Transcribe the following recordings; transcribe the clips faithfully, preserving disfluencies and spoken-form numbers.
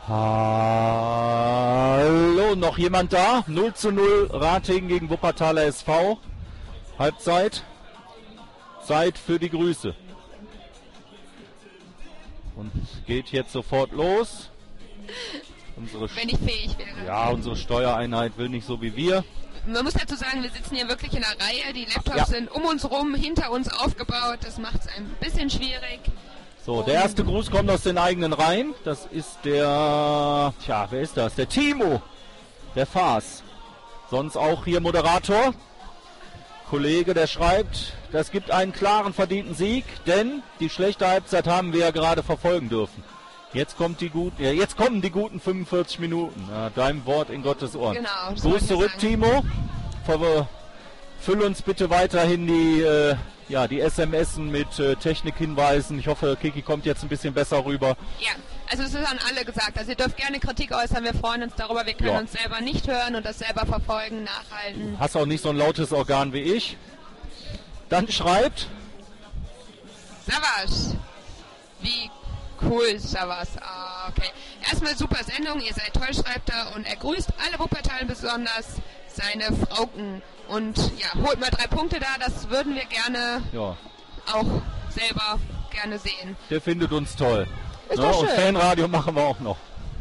Hallo, noch jemand da? null zu null Ratingen gegen Wuppertaler S V. Halbzeit. Zeit für die Grüße. Und geht jetzt sofort los. Unsere Wenn ich fähig wäre. Ja, unsere Steuereinheit will nicht so wie wir. Man muss dazu sagen, wir sitzen hier wirklich in einer Reihe. Die Laptops Ja. sind um uns rum, hinter uns aufgebaut. Das macht es ein bisschen schwierig. So, der erste Gruß kommt aus den eigenen Reihen. Das ist der, tja, wer ist das? Der Timo, der Faas. Sonst auch hier Moderator. Kollege, der schreibt, das gibt einen klaren verdienten Sieg, denn die schlechte Halbzeit haben wir ja gerade verfolgen dürfen. Jetzt kommt die guten, ja, jetzt kommen die guten fünfundvierzig Minuten. Ja, dein Wort in Gottes Ohren. Genau. das Gruß wollte ich zurück, sagen. Timo. Ver- Füll uns bitte weiterhin die, äh, ja, die S M S mit äh, Technikhinweisen. Ich hoffe, Kiki kommt jetzt ein bisschen besser rüber. Ja, also es ist an alle gesagt. Also ihr dürft gerne Kritik äußern. Wir freuen uns darüber. Wir können Ja. uns selber nicht hören und das selber verfolgen, nachhalten. Hast auch nicht so ein lautes Organ wie ich. Dann schreibt, Savas. Wie cool, Savas. Ah, okay. Erstmal super Sendung. Ihr seid toll, schreibt er. Und er grüßt alle Wuppertalen, besonders seine Frauken. Und ja, holt mal drei Punkte da. Das würden wir gerne ja, auch selber gerne sehen. der findet uns toll. Ist Ne? doch Und schön. Fanradio machen wir auch noch.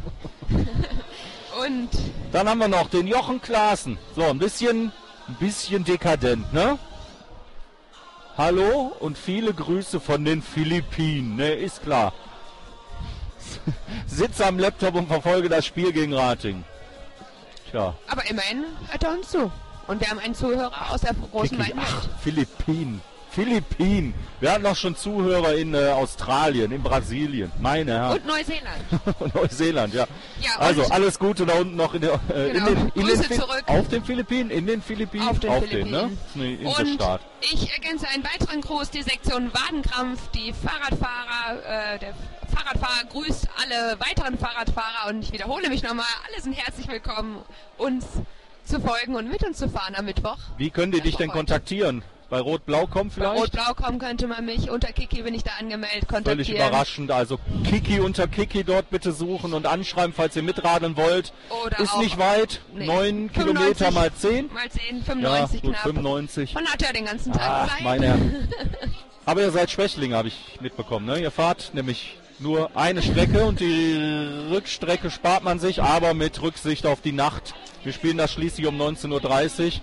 Und Dann haben wir noch den Jochen Klaassen. So, ein bisschen, ein bisschen dekadent, ne? Hallo und viele Grüße von den Philippinen, ne? Ist klar. Sitze am Laptop und verfolge das Spiel gegen Ratingen. Tja, aber immerhin hört er uns zu. Und wir haben einen Zuhörer aus der großen Kiki, weiten ach, Welt. Philippinen. Philippinen. Wir hatten auch schon Zuhörer in äh, Australien, in Brasilien. Meine Herren. Und Neuseeland. Und Neuseeland, ja. Ja, Also und- alles Gute da unten noch in, der, äh, Genau. in den, in Grüße den Fi- zurück. auf den Philippinen, in den Philippinen, Auf den ne? Philippinen. Das ist eine Und Inselstaat. ich ergänze einen weiteren Gruß, die Sektion Wadenkrampf, die Fahrradfahrer, äh, der Fahrradfahrer grüßt alle weiteren Fahrradfahrer und ich wiederhole mich nochmal, alle sind herzlich willkommen, uns zu folgen und mit uns zu fahren am Mittwoch. Wie können die Das dich war denn heute. kontaktieren? Bei Rot-Blau kommen Bei vielleicht? Rot-Blau kommen könnte man mich, unter Kiki bin ich da angemeldet, Völlig kontaktieren. überraschend. Also Kiki unter Kiki dort bitte suchen und anschreiben, falls ihr mitradeln wollt. Oder Ist auch- nicht weit. Nee. Neun fünfundneunzig Kilometer mal zehn. Mal zehn, Ja, fünfundneunzig gut, knapp. fünfundneunzig. Man hat ja den ganzen Tag Ach, Zeit. meine Herren. Aber ihr seid Schwächlinge, habe ich mitbekommen. Ne? Ihr fahrt nämlich nur eine Strecke und die Rückstrecke spart man sich, aber mit Rücksicht auf die Nacht. Wir spielen das schließlich um neunzehn Uhr dreißig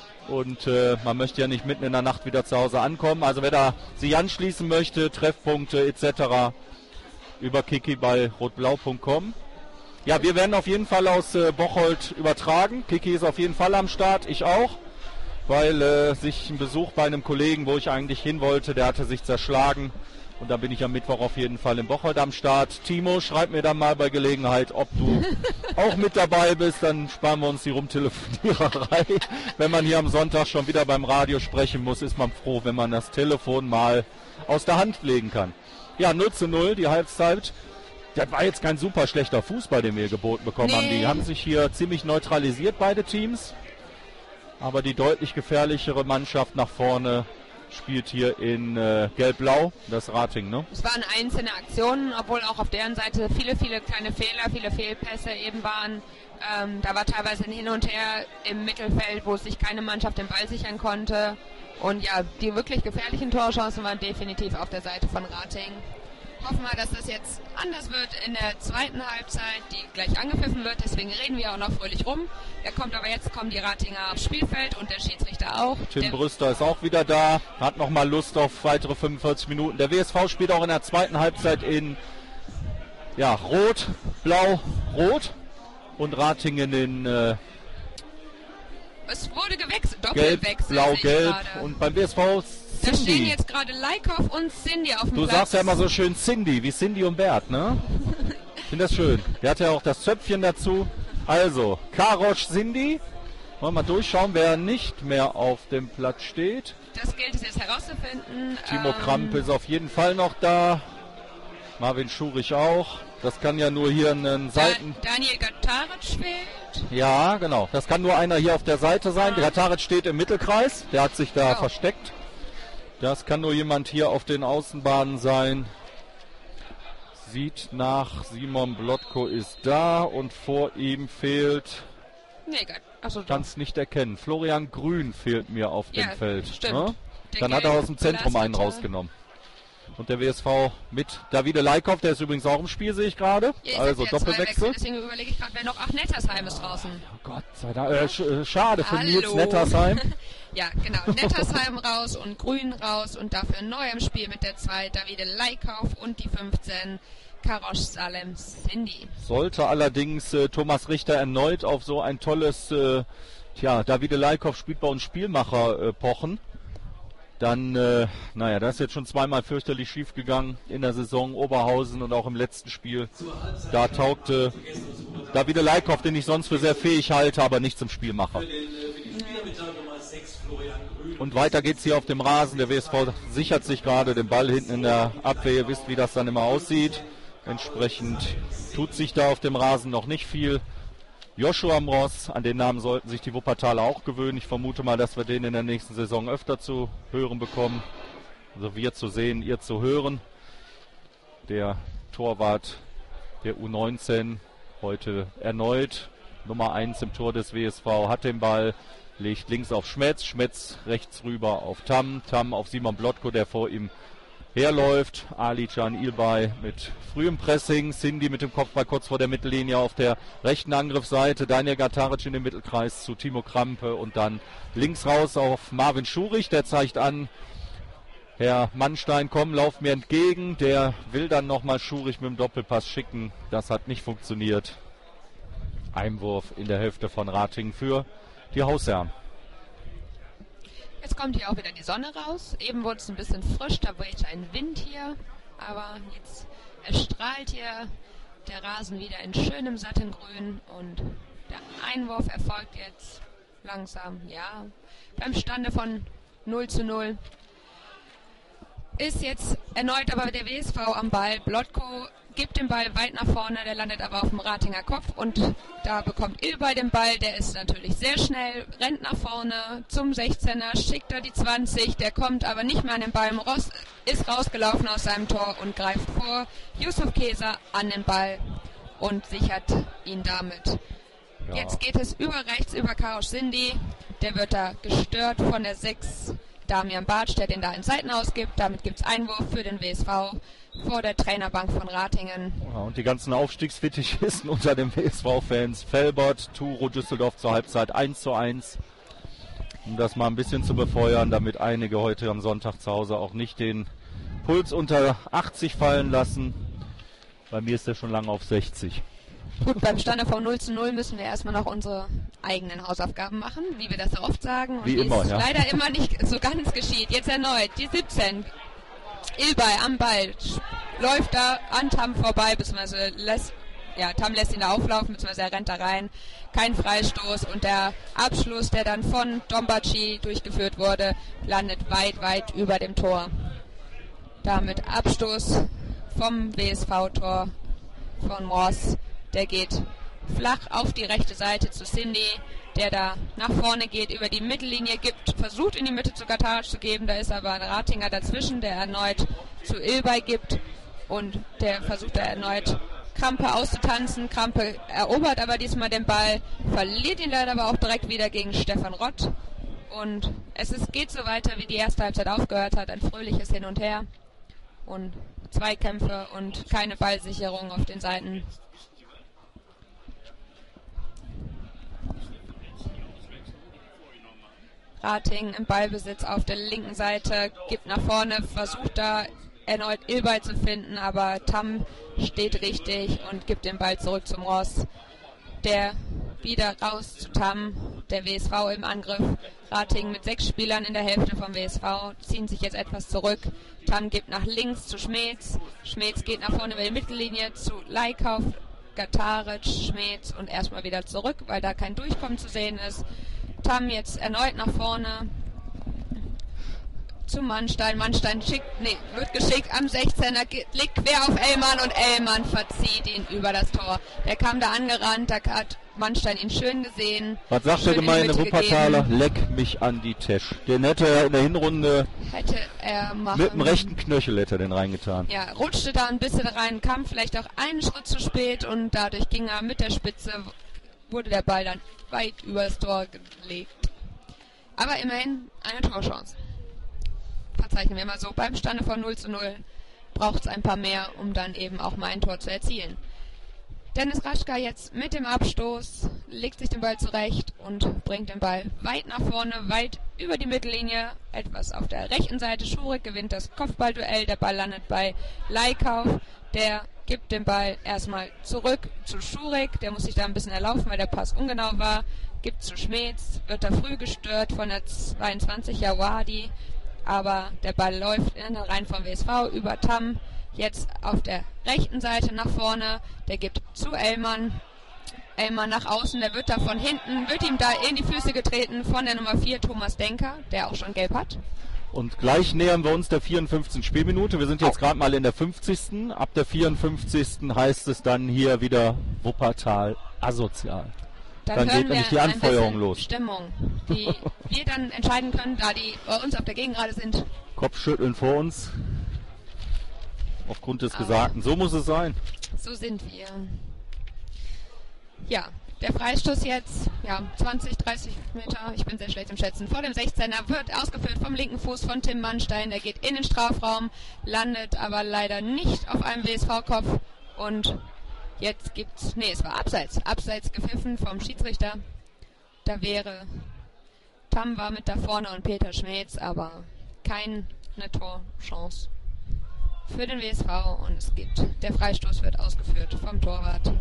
und äh, man möchte ja nicht mitten in der Nacht wieder zu Hause ankommen. Also wer da sich anschließen möchte, Treffpunkte et cetera über Kiki bei rotblau punkt com. Ja, wir werden auf jeden Fall aus äh, Bocholt übertragen. Kiki ist auf jeden Fall am Start, ich auch. Weil äh, sich ein Besuch bei einem Kollegen, wo ich eigentlich hin wollte, der hatte sich zerschlagen. Und da bin ich am Mittwoch auf jeden Fall in Bocholt am Start. Timo, schreib mir dann mal bei Gelegenheit, ob du auch mit dabei bist. Dann sparen wir uns die Rumtelefoniererei. Wenn man hier am Sonntag schon wieder beim Radio sprechen muss, ist man froh, wenn man das Telefon mal aus der Hand legen kann. Ja, null zu null, die Halbzeit. Das war jetzt kein super schlechter Fußball, den wir geboten bekommen Nee. haben. Die haben sich hier ziemlich neutralisiert, beide Teams. Aber die deutlich gefährlichere Mannschaft nach vorne spielt hier in äh, Gelb-Blau, das Ratingen, ne? Es waren einzelne Aktionen, obwohl auch auf deren Seite viele, viele kleine Fehler, viele Fehlpässe eben waren. Ähm, da war teilweise ein Hin und Her im Mittelfeld, wo sich keine Mannschaft den Ball sichern konnte. Und ja, die wirklich gefährlichen Torchancen waren definitiv auf der Seite von Ratingen. Hoffen wir, dass das jetzt anders wird in der zweiten Halbzeit, die gleich angepfiffen wird. Deswegen reden wir auch noch fröhlich rum. Er kommt aber jetzt, kommen die Ratinger aufs Spielfeld und der Schiedsrichter auch. Tim Der- Brüster ist auch wieder da, hat nochmal Lust auf weitere fünfundvierzig Minuten. Der W S V spielt auch in der zweiten Halbzeit in ja, Rot, Blau, Rot und Ratingen in äh, Es wurde gewechselt, Gelb, Doppelwechsel. Blau, sehe ich Gelb gerade. und beim W S V Da stehen Cindy. jetzt gerade Leikhoff und Cindy auf dem Du Platz. sagst ja immer so schön Cindy, wie Cindy und Bert, ne? Ich finde das schön. Der hat ja auch das Zöpfchen dazu. Also, Karosch, Cindy. Wollen wir mal durchschauen, wer nicht mehr auf dem Platz steht. Das gilt es jetzt herauszufinden. Timo Ähm, Kramp ist auf jeden Fall noch da. Marvin Schurich auch. Das kann ja nur hier einen Da, Seiten... Daniel Gataric fehlt. Ja, genau. Das kann nur einer hier auf der Seite sein. Der Tarit steht im Mittelkreis. Der hat sich da Ja. versteckt. Das kann nur jemand hier auf den Außenbahnen sein. sieht nach, Simon Blotko ist da und vor ihm fehlt, nee, achso, kann es nicht erkennen, Florian Grün fehlt mir auf ja, dem Feld. Stimmt. Ne? Dann hat er aus dem Zentrum einen rausgenommen. Und der W S V mit Davide Leikhoff, der ist übrigens auch im Spiel, sehe ich gerade. Ja, also Doppelwechsel. Wechsel, deswegen überlege ich gerade, wer noch. Ach, Nettersheim ist draußen. Oh Gott sei Dank. Äh, sch äh, schade für Hallo. Nils Nettersheim. Ja, genau. Nettersheim raus und Grün raus und dafür neu im Spiel mit der zwei Davide Leikhoff und die fünfzehn Karosh Salem Cindy. Sollte allerdings äh, Thomas Richter erneut auf so ein tolles, äh, tja, Davide Leikhoff spielt bei uns Spielmacher äh, pochen. Dann, äh, naja, das ist jetzt schon zweimal fürchterlich schief gegangen in der Saison Oberhausen und auch im letzten Spiel. Da taugte Davide Leikhoff, den ich sonst für sehr fähig halte, aber nicht zum Spielmacher. Und weiter geht's hier auf dem Rasen. Der W S V sichert sich gerade den Ball hinten in der Abwehr. Ihr wisst, wie das dann immer aussieht. Entsprechend tut sich da auf dem Rasen noch nicht viel. Joshua Mross, an den Namen sollten sich die Wuppertaler auch gewöhnen. Ich vermute mal, dass wir den in der nächsten Saison öfter zu hören bekommen. Also wir zu sehen, ihr zu hören. Der Torwart der U neunzehn heute erneut Nummer eins im Tor des W S V, hat den Ball, legt links auf Schmetz, Schmetz rechts rüber auf Tam, Tam auf Simon Blotko, der vor ihm herläuft. Ali Can Ilbay mit frühem Pressing, Cindy mit dem Kopfball kurz vor der Mittellinie auf der rechten Angriffsseite, Daniel Gataric in den Mittelkreis zu Timo Krampe und dann links raus auf Marvin Schurich, der zeigt an, Herr Mannstein, komm, lauf mir entgegen, der will dann nochmal Schurich mit dem Doppelpass schicken, das hat nicht funktioniert. Einwurf in der Hälfte von Ratingen für die Hausherren. Jetzt kommt hier auch wieder die Sonne raus. Eben wurde es ein bisschen frisch, da weht ein Wind hier. Aber jetzt erstrahlt hier der Rasen wieder in schönem Sattengrün. Und der Einwurf erfolgt jetzt langsam, ja, beim Stande von null zu null. Ist jetzt erneut aber der W S V am Ball. Blotko gibt den Ball weit nach vorne, der landet aber auf dem Ratinger Kopf und da bekommt Ilbay den Ball, der ist natürlich sehr schnell, rennt nach vorne zum sechzehner, schickt da die zwanzig, der kommt aber nicht mehr an den Ball, Ross ist rausgelaufen aus seinem Tor und greift vor Yusuf Keser an den Ball und sichert ihn damit. Ja. Jetzt geht es über rechts, über Karosh Cindy, der wird da gestört von der sechs, Damian Bartsch, der den da in Seiten ausgibt, damit gibt es Einwurf für den W S V vor der Trainerbank von Ratingen. Ja, und die ganzen Aufstiegsfetischisten unter den W S V-Fans. Felbert, Turo, Düsseldorf zur Halbzeit eins zu eins. Um das mal ein bisschen zu befeuern, damit einige heute am Sonntag zu Hause auch nicht den Puls unter achtzig fallen lassen. Bei mir ist der schon lange auf sechzig. Gut, beim Stande von null zu null müssen wir erstmal noch unsere eigenen Hausaufgaben machen, wie wir das so oft sagen. Und wie immer, ja. Leider immer nicht so ganz geschieht. Jetzt erneut die siebzehn. Ilbay am Ball, läuft da an Tam vorbei, beziehungsweise lässt, ja, Tam lässt ihn da auflaufen, beziehungsweise er rennt da rein. Kein Freistoß und der Abschluss, der dann von Dombaci durchgeführt wurde, landet weit, weit über dem Tor. Damit Abstoß vom W S V-Tor von Mross, der geht flach auf die rechte Seite zu Cindy, der da nach vorne geht, über die Mittellinie gibt, versucht in die Mitte zu Gataric zu geben, da ist aber ein Ratinger dazwischen, der erneut zu Ilbay gibt und der versucht da erneut Krampe auszutanzen. Krampe erobert aber diesmal den Ball, verliert ihn leider aber auch direkt wieder gegen Stefan Rott und es ist, geht so weiter, wie die erste Halbzeit aufgehört hat, ein fröhliches Hin und Her und Zweikämpfe und keine Ballsicherung auf den Seiten. Ratingen im Ballbesitz auf der linken Seite, gibt nach vorne, versucht da erneut Ilbay zu finden, aber Tam steht richtig und gibt den Ball zurück zum Ross. Der wieder raus zu Tam, der W S V im Angriff. Ratingen mit sechs Spielern in der Hälfte vom W S V, ziehen sich jetzt etwas zurück. Tam gibt nach links zu Schmetz, Schmetz geht nach vorne über die Mittellinie zu Leikhoff, Gataric, Schmetz und erstmal wieder zurück, weil da kein Durchkommen zu sehen ist. Tam jetzt erneut nach vorne zu Mannstein. Mannstein schickt, nee, wird geschickt am sechzehner, liegt quer auf Ellmann und Ellmann verzieht ihn über das Tor. Der kam da angerannt, da hat Mannstein ihn schön gesehen. Was sagt der gemeine Wuppertaler? Gegeben. Leck mich an die Tesch. Den hätte er in der Hinrunde hätte er machen. Mit dem rechten Knöchel hätte er den reingetan. Ja, rutschte da ein bisschen rein, kam vielleicht auch einen Schritt zu spät und dadurch ging er mit der Spitze, wurde der Ball dann weit übers Tor gelegt. Aber immerhin eine Torchance. Verzeichnen wir mal so, beim Stande von null zu null braucht es ein paar mehr, um dann eben auch mal ein Tor zu erzielen. Dennis Raschka jetzt mit dem Abstoß, legt sich den Ball zurecht und bringt den Ball weit nach vorne, weit über die Mittellinie, etwas auf der rechten Seite. Schurig gewinnt das Kopfballduell, der Ball landet bei Leikauf, der gibt den Ball erstmal zurück zu Schurig, der muss sich da ein bisschen erlaufen, weil der Pass ungenau war, gibt zu Schmetz, wird da früh gestört von der zweiundzwanzig Jawadi, aber der Ball läuft in den Reihen vom W S V über Tam, jetzt auf der rechten Seite nach vorne, der gibt zu Ellmann, Ellmann nach außen, der wird da von hinten, wird ihm da in die Füße getreten von der Nummer vier, Thomas Denker, der auch schon gelb hat. Und gleich nähern wir uns der vierundfünfzigsten Spielminute. Wir sind jetzt gerade mal in der fünfzigsten Ab der vierundfünfzigsten heißt es dann hier wieder Wuppertal asozial. Dann, dann hören geht nämlich die Anfeuerung los. Stimmung, die wir dann entscheiden können, da die bei uns auf der Gegend gerade sind. Kopfschütteln vor uns. Aufgrund des Aber Gesagten. So muss es sein. So sind wir. Ja, der Freistoß jetzt, ja, zwanzig, dreißig Meter, ich bin sehr schlecht im Schätzen, vor dem sechzehner wird ausgeführt vom linken Fuß von Tim Mannstein. Der geht in den Strafraum, landet aber leider nicht auf einem W S V-Kopf und jetzt gibt's, nee, es war abseits, abseits gepfiffen vom Schiedsrichter. Da wäre, Tam war mit da vorne und Peter Schmetz, aber keine Torchance für den W S V und es gibt, der Freistoß wird ausgeführt vom Torwart.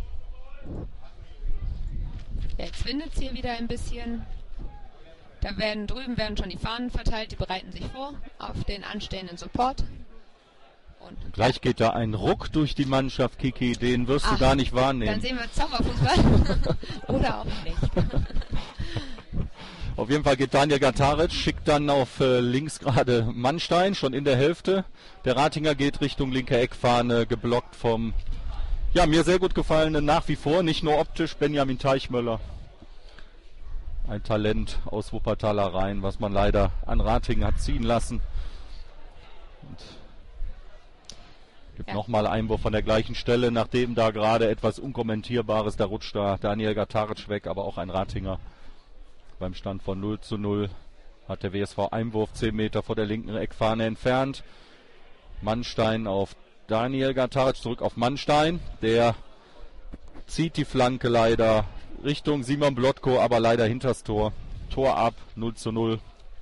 Jetzt windet es hier wieder ein bisschen. Da werden drüben werden schon die Fahnen verteilt, die bereiten sich vor auf den anstehenden Support. Und gleich geht da ein Ruck durch die Mannschaft, Kiki, den wirst Ach, du gar nicht wahrnehmen. Dann sehen wir Zauberfußball. Oder auch nicht. Auf jeden Fall geht Daniel Gataric, schickt dann auf äh, links gerade Mannstein, schon in der Hälfte. Der Ratinger geht Richtung linke Eckfahne, geblockt vom, ja, mir sehr gut gefallenen, nach wie vor, nicht nur optisch, Benjamin Teichmöller. Ein Talent aus Wuppertaler Reihen, was man leider an Ratingen hat ziehen lassen. Und gibt ja. Nochmal Einwurf von der gleichen Stelle, nachdem da gerade etwas Unkommentierbares, da rutscht da Daniel Gataric weg, aber auch ein Ratinger. Beim Stand von null zu null hat der W S V Einwurf zehn Meter vor der linken Eckfahne entfernt. Mannstein auf Daniel Gataric, zurück auf Mannstein. Der zieht die Flanke leider Richtung Simon Blotko, aber leider hinters Tor. Tor ab, null zu null.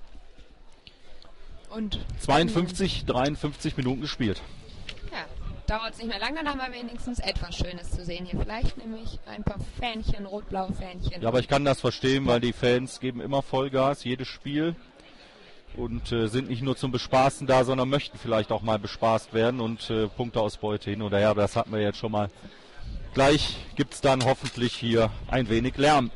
Und zweiundfünfzig, dreiundfünfzig Minuten gespielt. Ja, dauert es nicht mehr lang, dann haben wir wenigstens etwas Schönes zu sehen hier. Vielleicht nämlich ein paar Fähnchen, rot-blaue Fähnchen. Ja, aber ich kann das verstehen, weil die Fans geben immer Vollgas, jedes Spiel. Und äh, sind nicht nur zum Bespaßen da, sondern möchten vielleicht auch mal bespaßt werden und äh, Punkteausbeute hin oder her. Das hatten wir jetzt schon mal. Gleich gibt es dann hoffentlich hier ein wenig Lärm.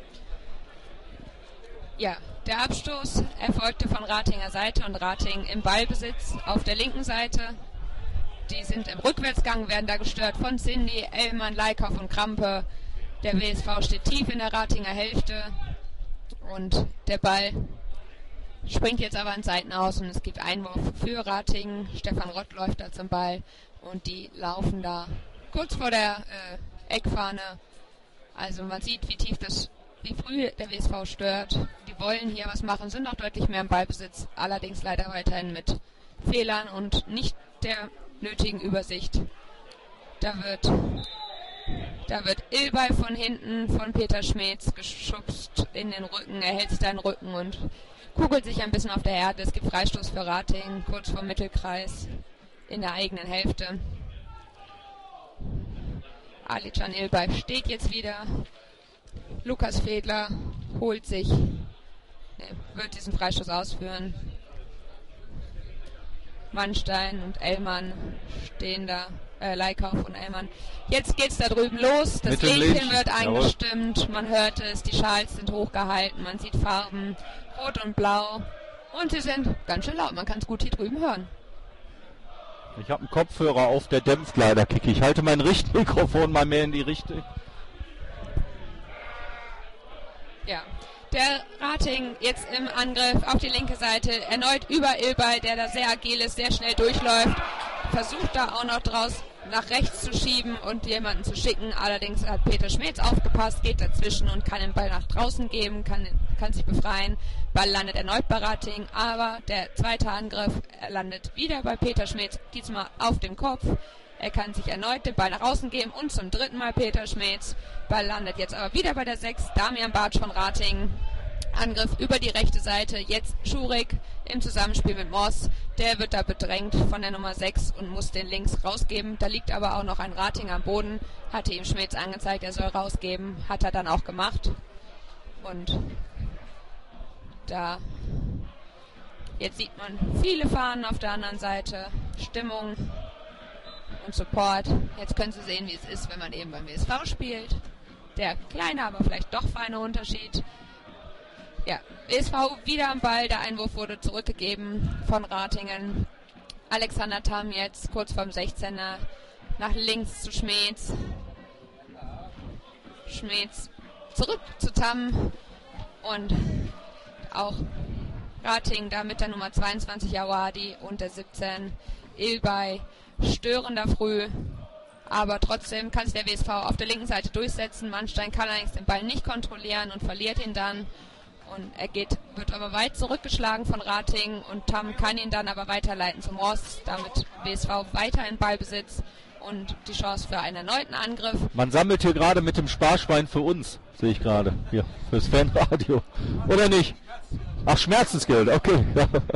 Ja, der Abstoß erfolgte von Ratinger Seite und Rating im Ballbesitz auf der linken Seite. Die sind im Rückwärtsgang, werden da gestört von Cindy, Ellmann, Leikauf und Krampe. Der W S V steht tief in der Ratinger Hälfte und der Ball springt jetzt aber an Seiten aus und es gibt Einwurf für Ratingen. Stefan Rott läuft da zum Ball und die laufen da kurz vor der äh, Eckfahne. Also man sieht, wie tief das, wie früh der W S V stört. Die wollen hier was machen, sind auch deutlich mehr im Ballbesitz, allerdings leider weiterhin mit Fehlern und nicht der nötigen Übersicht. Da wird da wird Ilbay von hinten von Peter Schmetz geschubst in den Rücken, er hält sich da in den Rücken und kugelt sich ein bisschen auf der Erde. Es gibt Freistoß für Ratingen, kurz vor Mittelkreis in der eigenen Hälfte. Alican Ilbay steht jetzt wieder. Lukas Fedler holt sich, ne, wird diesen Freistoß ausführen. Mannstein und Ellmann stehen da, äh, Leikauf und Ellmann. Jetzt geht's da drüben los, das Lämpchen wird eingestimmt, man hört es, die Schals sind hochgehalten, man sieht Farben, rot und blau. Und sie sind ganz schön laut, man kann es gut hier drüben hören. Ich habe einen Kopfhörer auf, der dämpft leider, Kiki. Ich halte mein Richtmikrofon mal mehr in die Richtung. Ja, der Rating jetzt im Angriff auf die linke Seite, erneut über Ilbay, der da sehr agil ist, sehr schnell durchläuft, versucht da auch noch draus nach rechts zu schieben und jemanden zu schicken. Allerdings hat Peter Schmetz aufgepasst, geht dazwischen und kann den Ball nach draußen geben, kann, kann sich befreien. Ball landet erneut bei Rating, aber der zweite Angriff landet wieder bei Peter Schmetz, diesmal auf dem Kopf. Er kann sich erneut den Ball nach außen geben und zum dritten Mal Peter Schmetz. Ball landet jetzt aber wieder bei der sechs, Damian Bartsch von Rating. Angriff über die rechte Seite, jetzt Schurig im Zusammenspiel mit Moss. Der wird da bedrängt von der Nummer sechs und muss den links rausgeben. Da liegt aber auch noch ein Rating am Boden, hatte ihm Schmetz angezeigt, er soll rausgeben, hat er dann auch gemacht. Und da, jetzt sieht man viele Fahnen auf der anderen Seite, Stimmung und Support. Jetzt können Sie sehen, wie es ist, wenn man eben beim W S V spielt. Der kleine, aber vielleicht doch feine Unterschied. Ja, W S V wieder am Ball, der Einwurf wurde zurückgegeben von Ratingen. Alexander Tamm jetzt kurz vorm sechzehner nach links zu Schmetz. Schmetz zurück zu Tamm und auch Rating da mit der Nummer zweiundzwanzig Awadi und der siebzehn Ilbay störender früh. Aber trotzdem kann sich der W S V auf der linken Seite durchsetzen. Mannstein kann allerdings den Ball nicht kontrollieren und verliert ihn dann. Und er geht, wird aber weit zurückgeschlagen von Rating und Tamm kann ihn dann aber weiterleiten zum Ross. Damit W S V weiter in Ballbesitz und die Chance für einen erneuten Angriff. Man sammelt hier gerade mit dem Sparschwein für uns, sehe ich gerade. Hier, fürs Fanradio. Oder nicht? Ach, Schmerzensgeld, okay.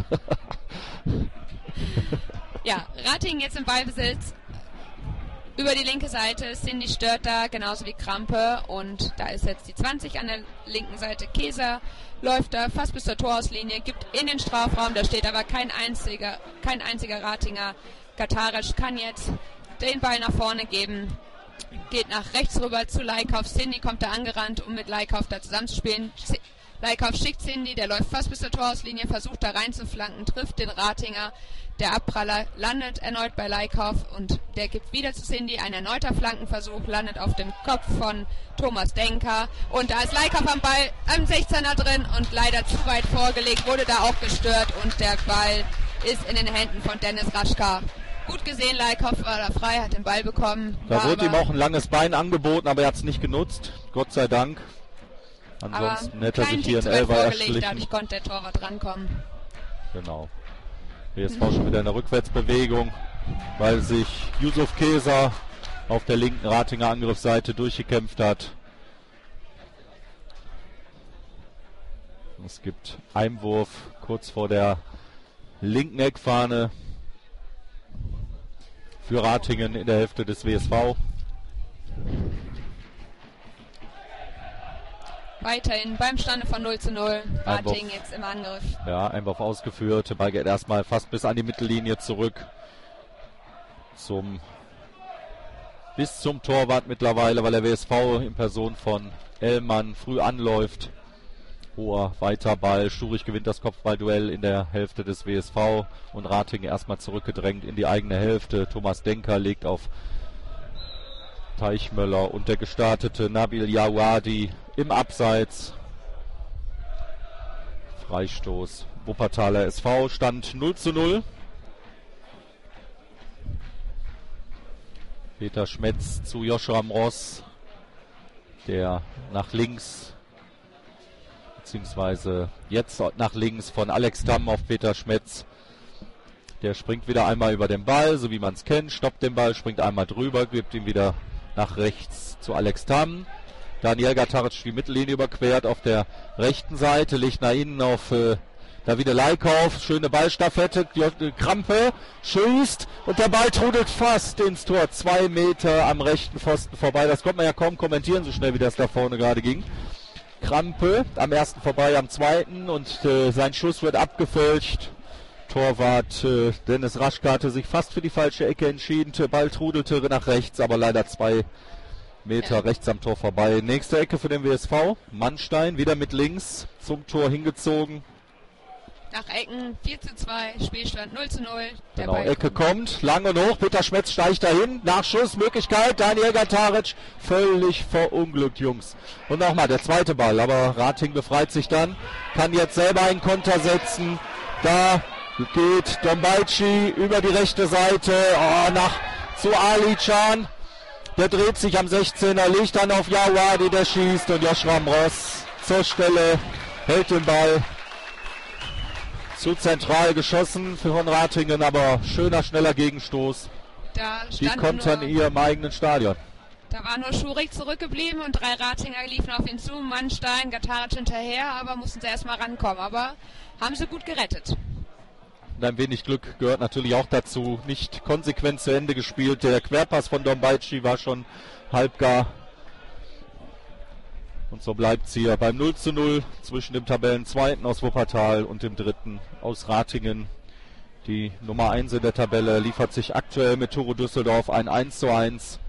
Ja, Rating jetzt im Ballbesitz. Über die linke Seite, Cindy stört da, genauso wie Krampe. Und da ist jetzt die zwanzig an der linken Seite. Keser läuft da fast bis zur Torauslinie, gibt in den Strafraum, da steht aber kein einziger, kein einziger Ratinger. Gatarisch kann jetzt den Ball nach vorne geben, geht nach rechts rüber zu Leikauf. Cindy kommt da angerannt, um mit Leikauf da zusammenzuspielen. Leikauf schickt Cindy, der läuft fast bis zur Torauslinie, versucht da reinzuflanken, trifft den Ratinger. Der Abpraller landet erneut bei Leikauf und der gibt wieder zu Cindy. Ein erneuter Flankenversuch landet auf dem Kopf von Thomas Denker. Und da ist Leikauf am Ball am sechzehner drin und leider zu weit vorgelegt, wurde da auch gestört und der Ball ist in den Händen von Dennis Raschka. Gut gesehen, Leikauf war da frei, hat den Ball bekommen. Da wurde ihm auch ein langes Bein angeboten, aber er hat es nicht genutzt. Gott sei Dank. Ansonsten hätte er sich hier einen Elfer erschlichen. Dadurch konnte der Torwart rankommen. Genau. W S V schon wieder in der Rückwärtsbewegung, weil sich Yusuf Keser auf der linken Ratinger Angriffsseite durchgekämpft hat. Es gibt Einwurf kurz vor der linken Eckfahne für Ratingen in der Hälfte des W S V. Weiterhin beim Stande von null zu null. Rating jetzt im Angriff. Ja, Einwurf ausgeführt. Der Ball geht erstmal fast bis an die Mittellinie zurück. Zum bis zum Torwart mittlerweile, weil der W S V in Person von Ellmann früh anläuft. Hoher, weiter Ball. Schurig gewinnt das Kopfballduell in der Hälfte des W S V und Ratingen erstmal zurückgedrängt in die eigene Hälfte. Thomas Denker legt auf Teichmöller und der gestartete Nabil Yawadi im Abseits. Freistoß. Wuppertaler S V, Stand null zu null. Peter Schmetz zu Joshua Mross, der nach links, beziehungsweise jetzt nach links von Alex Tamm auf Peter Schmetz. Der springt wieder einmal über den Ball, so wie man es kennt, stoppt den Ball, springt einmal drüber, gibt ihn wieder nach rechts zu Alex Tamm. Daniel Gataric die Mittellinie überquert auf der rechten Seite, legt nach innen auf äh, Davide Leikauf, schöne Ballstaffette, Krampe schießt und der Ball trudelt fast ins Tor, zwei Meter am rechten Pfosten vorbei. Das konnte man ja kaum kommentieren, so schnell wie das da vorne gerade ging. Krampe am ersten vorbei, am zweiten und äh, sein Schuss wird abgefälscht. Torwart äh, Dennis Raschka hatte sich fast für die falsche Ecke entschieden. Der Ball trudelte nach rechts, aber leider zwei Meter ja. rechts am Tor vorbei. Nächste Ecke für den W S V. Mannstein wieder mit links zum Tor hingezogen. Nach Ecken vier zu zwei, Spielstand null zu null. Genau, Ecke kommt, lang und hoch, Peter Schmetz steigt dahin, Nachschussmöglichkeit, Daniel Gataric, völlig verunglückt, Jungs. Und nochmal der zweite Ball, aber Rating befreit sich dann, kann jetzt selber einen Konter setzen, da geht Dombalci über die rechte Seite, oh, nach zu Ali Can, der dreht sich am sechzehner, legt dann auf Yawadi, der schießt und Joshua Mross zur Stelle, hält den Ball. Zu zentral geschossen für von Ratingen, aber schöner, schneller Gegenstoß. Da die kontern ihr im eigenen Stadion. Da war nur Schurig zurückgeblieben und drei Ratinger liefen auf ihn zu, Mannstein, Gataric hinterher, aber mussten sie erstmal rankommen. Aber haben sie gut gerettet. Und ein wenig Glück gehört natürlich auch dazu. Nicht konsequent zu Ende gespielt. Der Querpass von Dombalci war schon halbgar. Und so bleibt es hier beim null zu null zwischen dem Tabellenzweiten aus Wuppertal und dem dritten aus Ratingen. Die Nummer eins in der Tabelle liefert sich aktuell mit Turo Düsseldorf ein eins zu eins.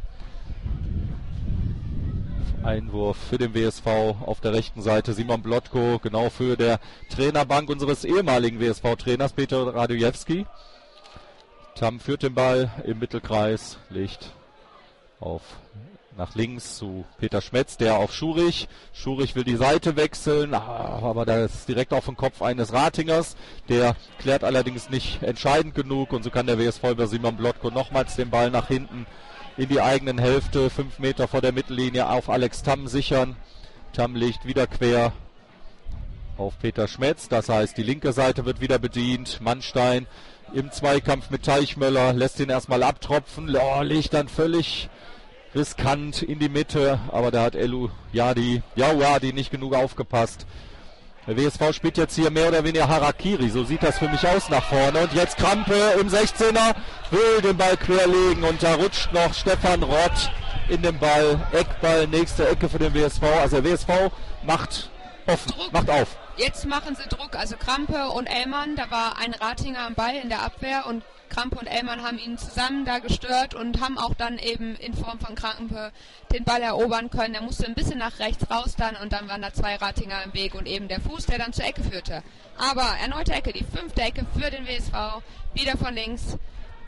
Einwurf für den W S V auf der rechten Seite. Simon Blotko, genau für der Trainerbank unseres ehemaligen W S V-Trainers Peter Radujewski. Tam führt den Ball im Mittelkreis, legt auf nach links zu Peter Schmetz, der auf Schurich. Schurich will die Seite wechseln, aber da ist direkt auf den Kopf eines Ratingers. Der klärt allerdings nicht entscheidend genug und so kann der W S V über Simon Blotko nochmals den Ball nach hinten in die eigenen Hälfte, fünf Meter vor der Mittellinie auf Alex Tam sichern. Tam legt wieder quer auf Peter Schmetz, das heißt die linke Seite wird wieder bedient. Mannstein im Zweikampf mit Teichmöller, lässt ihn erstmal abtropfen, oh, legt dann völlig riskant in die Mitte, aber da hat Elu Yadi, Yawadi nicht genug aufgepasst. Der W S V spielt jetzt hier mehr oder weniger Harakiri, so sieht das für mich aus nach vorne. Und jetzt Krampe im sechzehner, will den Ball querlegen und da rutscht noch Stefan Rott in den Ball. Eckball, nächste Ecke für den W S V. Also der W S V macht offen, Druck. macht auf. Jetzt machen sie Druck, also Krampe und Ellmann, da war ein Ratinger am Ball in der Abwehr und Krampe und Ellmann haben ihn zusammen da gestört und haben auch dann eben in Form von Krampe den Ball erobern können. Er musste ein bisschen nach rechts raus dann und dann waren da zwei Ratinger im Weg und eben der Fuß, der dann zur Ecke führte. Aber erneute Ecke, die fünfte Ecke für den W S V, wieder von links.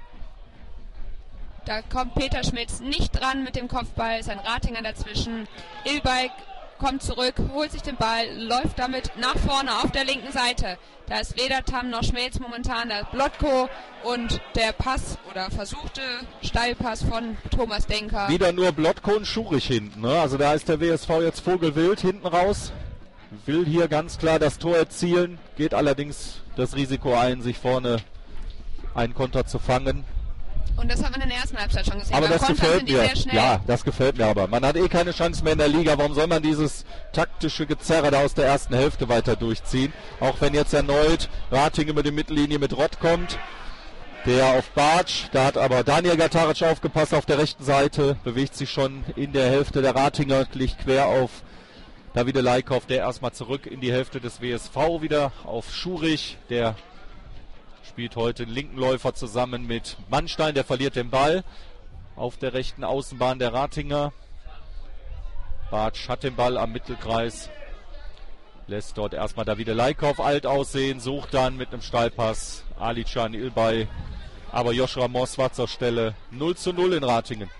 Da kommt Peter Schmitz nicht dran mit dem Kopfball, ist ein Ratinger dazwischen. Ilbeik kommt zurück, holt sich den Ball, läuft damit nach vorne auf der linken Seite. Da ist weder Tam noch Schmelz momentan, da ist Blotko und der Pass oder versuchte Steilpass von Thomas Denker. Wieder nur Blotko und Schurich hinten, ne? Also da ist der W S V jetzt vogelwild hinten raus. Will hier ganz klar das Tor erzielen, geht allerdings das Risiko ein, sich vorne einen Konter zu fangen. Und das haben wir in der ersten Halbzeit schon gesehen. Aber Beim das Kontern gefällt sind die mir. sehr schnell. Ja, das gefällt mir aber. Man hat eh keine Chance mehr in der Liga. Warum soll man dieses taktische Gezerre da aus der ersten Hälfte weiter durchziehen? Auch wenn jetzt erneut Rating über die Mittellinie mit Rott kommt. Der auf Bartsch. Da hat aber Daniel Gataric aufgepasst auf der rechten Seite. Bewegt sich schon in der Hälfte der Ratinger. Liegt quer auf Davide Leikhoff. Der erstmal zurück in die Hälfte des W S V wieder auf Schurich. Der spielt heute den linken Läufer zusammen mit Mannstein, der verliert den Ball auf der rechten Außenbahn der Ratinger. Bartsch hat den Ball am Mittelkreis, lässt dort erstmal Davide Leikhoff alt aussehen, sucht dann mit einem Steilpass Ali Can Ilbay, aber Joshua Moss war zur Stelle. null zu null in Ratingen.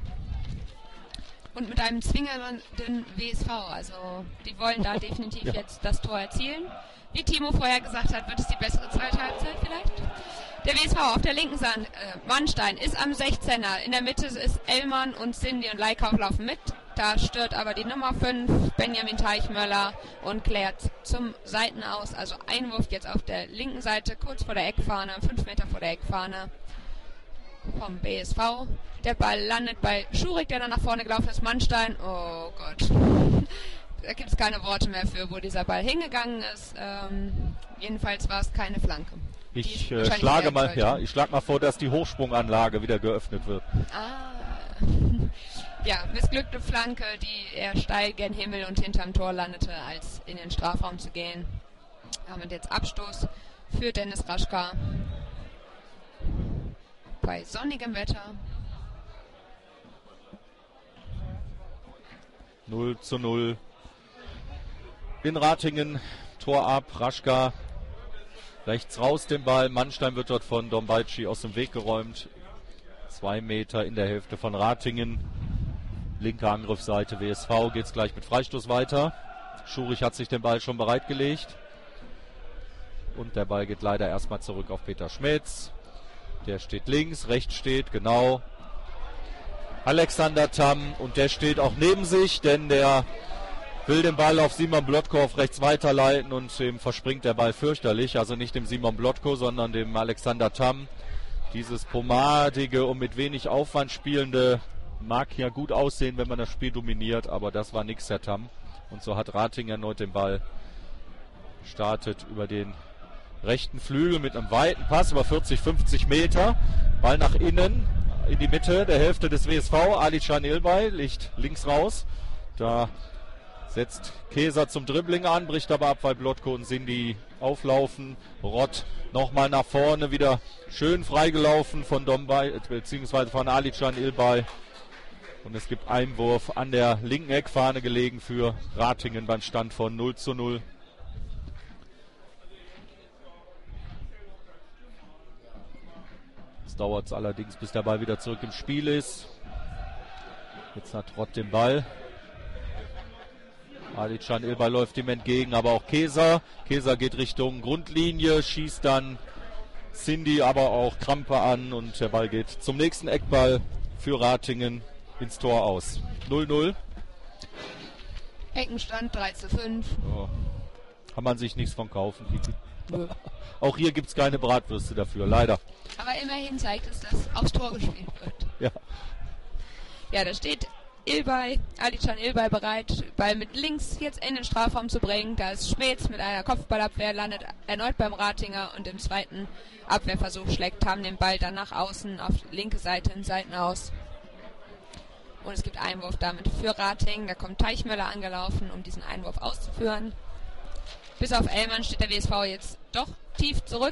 Und mit einem zwingenden W S V, also die wollen da definitiv ja. jetzt das Tor erzielen. Wie Timo vorher gesagt hat, wird es die bessere zweite Halbzeit vielleicht. Der W S V auf der linken Seite, äh, Mannstein ist am sechzehner. In der Mitte ist Ellmann und Cindy und Leikhoff laufen mit. Da stört aber die Nummer fünf, Benjamin Teichmöller, und klärt zum Seitenaus. Also Einwurf jetzt auf der linken Seite, kurz vor der Eckfahne, fünf Meter vor der Eckfahne vom B S V. Der Ball landet bei Schurig, der dann nach vorne gelaufen ist. Mannstein, oh Gott. Da gibt es keine Worte mehr für, wo dieser Ball hingegangen ist. Ähm, jedenfalls war es keine Flanke. Ich äh, schlage mal, ja, ich schlage mal vor, dass die Hochsprunganlage wieder geöffnet wird. Ah. Ja, missglückte Flanke, die eher steil gen Himmel und hinterm Tor landete, als in den Strafraum zu gehen. Haben wir jetzt Abstoß für Dennis Raschka. Bei sonnigem Wetter. null zu null. In Ratingen, Tor ab, Raschka Rechts raus den Ball. Mannstein wird dort von Dombalci aus dem Weg geräumt. Zwei Meter in der Hälfte von Ratingen. Linke Angriffsseite W S V. Geht's gleich mit Freistoß weiter. Schurich hat sich den Ball schon bereitgelegt. Und der Ball geht leider erstmal zurück auf Peter Schmelz. Der steht links, rechts steht, genau, Alexander Tamm. Und der steht auch neben sich, denn der will den Ball auf Simon Blotko auf rechts weiterleiten. Und dem verspringt der Ball fürchterlich. Also nicht dem Simon Blotko, sondern dem Alexander Tamm. Dieses pomadige und mit wenig Aufwand spielende mag ja gut aussehen, wenn man das Spiel dominiert. Aber das war nix, Herr Tamm. Und so hat Ratingen erneut den Ball. Startet über den rechten Flügel mit einem weiten Pass über vierzig, fünfzig Meter. Ball nach innen, in die Mitte der Hälfte des W S V. Alican Ilbay legt links raus. Da setzt Keser zum Dribbling an, bricht aber ab, weil Blotko und Cindy auflaufen. Rott nochmal nach vorne, wieder schön freigelaufen von Dombay, beziehungsweise von Alican Ilbay. Und es gibt Einwurf an der linken Eckfahne gelegen für Ratingen beim Stand von null zu null. Es dauert allerdings, bis der Ball wieder zurück im Spiel ist. Jetzt hat Rott den Ball. Alican Ilbay läuft ihm entgegen, aber auch Keser. Keser geht Richtung Grundlinie, schießt dann Cindy, aber auch Krampe an. Und der Ball geht zum nächsten Eckball für Ratingen ins Tor aus. null null. Eckenstand drei zu fünf. Oh. Kann man sich nichts von kaufen, Kiki. Auch hier gibt es keine Bratwürste dafür, leider. Aber immerhin zeigt es, dass aufs Tor gespielt wird. Ja. Ja, da steht Ilbay, Alican Ilbay bereit, Ball mit links jetzt in den Strafraum zu bringen. Da ist Schmelz mit einer Kopfballabwehr, landet erneut beim Ratinger und im zweiten Abwehrversuch schlägt Tamm den Ball dann nach außen auf die linke Seite in Seiten aus. Und es gibt Einwurf damit für Ratingen. Da kommt Teichmüller angelaufen, um diesen Einwurf auszuführen. Bis auf Ellmann steht der W S V jetzt doch tief zurück.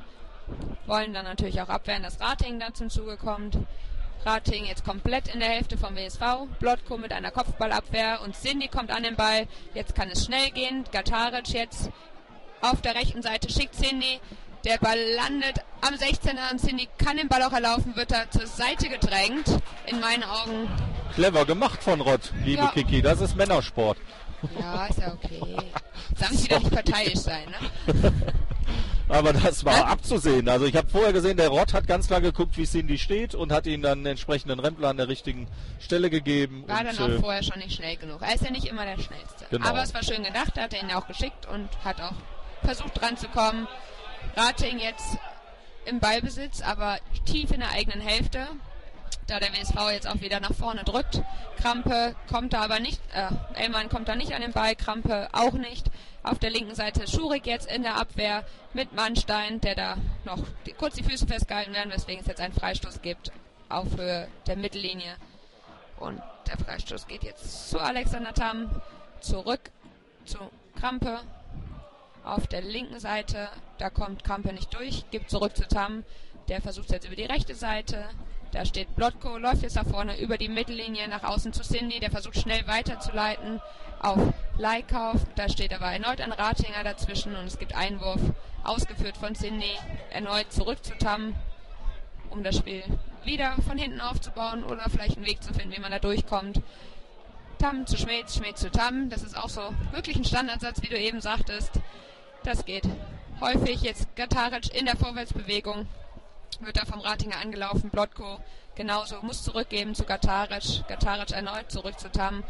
Wollen dann natürlich auch abwehren, dass Ratingen dann zum Zuge kommt. Ratingen jetzt komplett in der Hälfte vom W S V. Blotko mit einer Kopfballabwehr und Cindy kommt an den Ball. Jetzt kann es schnell gehen. Gataric jetzt auf der rechten Seite schickt Cindy. Der Ball landet am sechzehner und Cindy kann den Ball auch erlaufen, wird da zur Seite gedrängt. In meinen Augen. Clever gemacht von Rott, liebe ja. Kiki. Das ist Männersport. Ja, ist ja okay. Darf ich wieder nicht parteiisch sein, ne? Aber das war ja abzusehen. Also ich habe vorher gesehen, der Rott hat ganz klar geguckt, wie Cindy steht und hat ihm dann einen entsprechenden Rempler an der richtigen Stelle gegeben. War und, dann auch äh, vorher schon nicht schnell genug. Er ist ja nicht immer der Schnellste. Genau. Aber es war schön gedacht, hat er ihn auch geschickt und hat auch versucht dran zu kommen. Ratingen jetzt im Ballbesitz, aber tief in der eigenen Hälfte. Da der W S V jetzt auch wieder nach vorne drückt. Krampe kommt da aber nicht, äh, Ellmann kommt da nicht an den Ball, Krampe auch nicht. Auf der linken Seite Schurig jetzt in der Abwehr mit Mannstein, der da noch die, kurz die Füße festgehalten werden, weswegen es jetzt einen Freistoß gibt auf Höhe der Mittellinie. Und der Freistoß geht jetzt zu Alexander Tamm, zurück zu Krampe. Auf der linken Seite, da kommt Krampe nicht durch, gibt zurück zu Tamm. Der versucht jetzt über die rechte Seite. Da steht Blotko, läuft jetzt nach vorne über die Mittellinie nach außen zu Cindy. Der versucht schnell weiterzuleiten auf Leikauf. Da steht aber erneut ein Ratinger dazwischen und es gibt Einwurf ausgeführt von Cindy. Erneut zurück zu Tamm, um das Spiel wieder von hinten aufzubauen oder vielleicht einen Weg zu finden, wie man da durchkommt. Tamm zu Schmelz, Schmelz zu Tamm. Das ist auch so wirklich ein Standardsatz, wie du eben sagtest. Das geht häufig. Jetzt Gataric in der Vorwärtsbewegung. Wird da vom Ratinger angelaufen. Blotko genauso, muss zurückgeben zu Gataric. Gataric erneut zurück zu Tamm.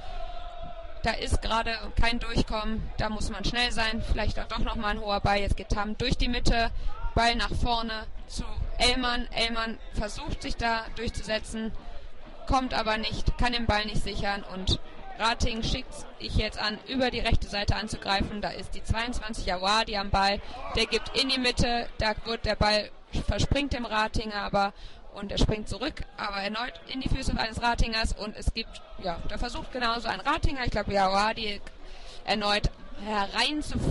Da ist gerade kein Durchkommen. Da muss man schnell sein. Vielleicht auch doch nochmal ein hoher Ball. Jetzt geht Tamm durch die Mitte. Ball nach vorne zu Ellmann. Ellmann versucht sich da durchzusetzen. Kommt aber nicht, kann den Ball nicht sichern. Und Ratingen schickt ich jetzt an, über die rechte Seite anzugreifen. Da ist die zweiundzwanzig Awadi am Ball. Der gibt in die Mitte. Da wird der Ball verspringt dem Ratinger, aber und er springt zurück, aber erneut in die Füße eines Ratingers und es gibt, ja, da versucht genauso ein Ratinger, ich glaube, Awadi erneut herein zu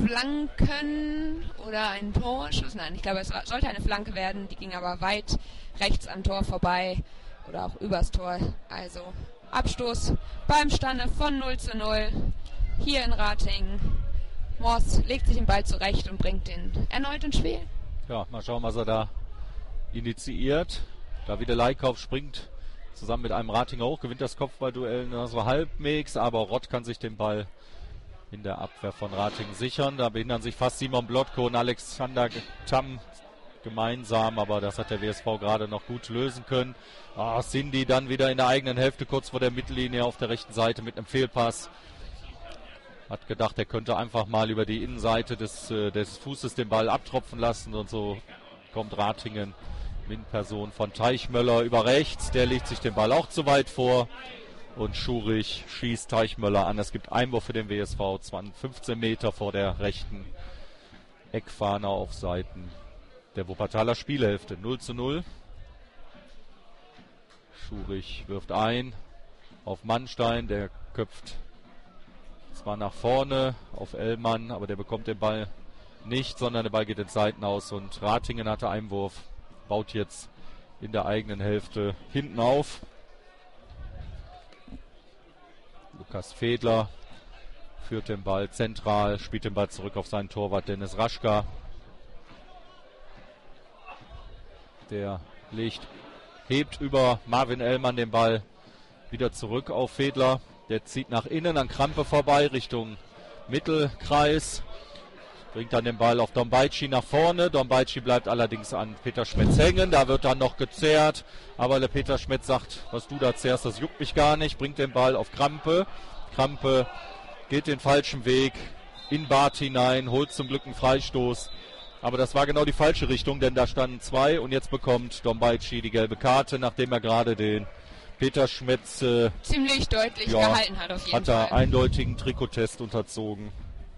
flanken oder ein Torschuss. Nein, ich glaube, es sollte eine Flanke werden, die ging aber weit rechts am Tor vorbei oder auch übers Tor. Also Abstoß beim Stande von null zu null hier in Ratingen. Mors legt sich den Ball zurecht und bringt den erneut ins Spiel. Ja, mal schauen, was er da initiiert. David Leikauf springt zusammen mit einem Ratinger hoch, gewinnt das Kopfballduell. Das war halbwegs, aber Rott kann sich den Ball in der Abwehr von Ratingen sichern. Da behindern sich fast Simon Blotko und Alexander Tamm gemeinsam, aber das hat der W S V gerade noch gut lösen können. Ah, Cindy dann wieder in der eigenen Hälfte, kurz vor der Mittellinie auf der rechten Seite mit einem Fehlpass. Hat gedacht, er könnte einfach mal über die Innenseite des, äh, des Fußes den Ball abtropfen lassen und so kommt Ratingen in Person von Teichmöller über rechts. Der legt sich den Ball auch zu weit vor und Schurich schießt Teichmöller an. Es gibt Einwurf für den W S V, fünfzehn Meter vor der rechten Eckfahne auf Seiten der Wuppertaler Spielhälfte. null zu null. Schurich wirft ein auf Mannstein, der köpft zwar nach vorne auf Ellmann, aber der bekommt den Ball nicht, sondern der Ball geht ins Seitenhaus und Ratingen hatte Einwurf, baut jetzt in der eigenen Hälfte hinten auf. Lukas Fedler führt den Ball zentral, spielt den Ball zurück auf seinen Torwart Dennis Raschka. Der legt, hebt über Marvin Ellmann den Ball wieder zurück auf Fedler. Der zieht nach innen an Krampe vorbei Richtung Mittelkreis. Bringt dann den Ball auf Dombayci nach vorne. Dombayci bleibt allerdings an Peter Schmetz hängen. Da wird dann noch gezerrt. Aber der Peter Schmetz sagt, was du da zerrst, das juckt mich gar nicht. Bringt den Ball auf Krampe. Krampe geht den falschen Weg in Barth hinein. Holt zum Glück einen Freistoß. Aber das war genau die falsche Richtung, denn da standen zwei. Und jetzt bekommt Dombayci die gelbe Karte, nachdem er gerade den Peter Schmetz äh, ziemlich deutlich ja, gehalten hat auf jeden hat Fall. Hat er eindeutigen Trikottest unterzogen.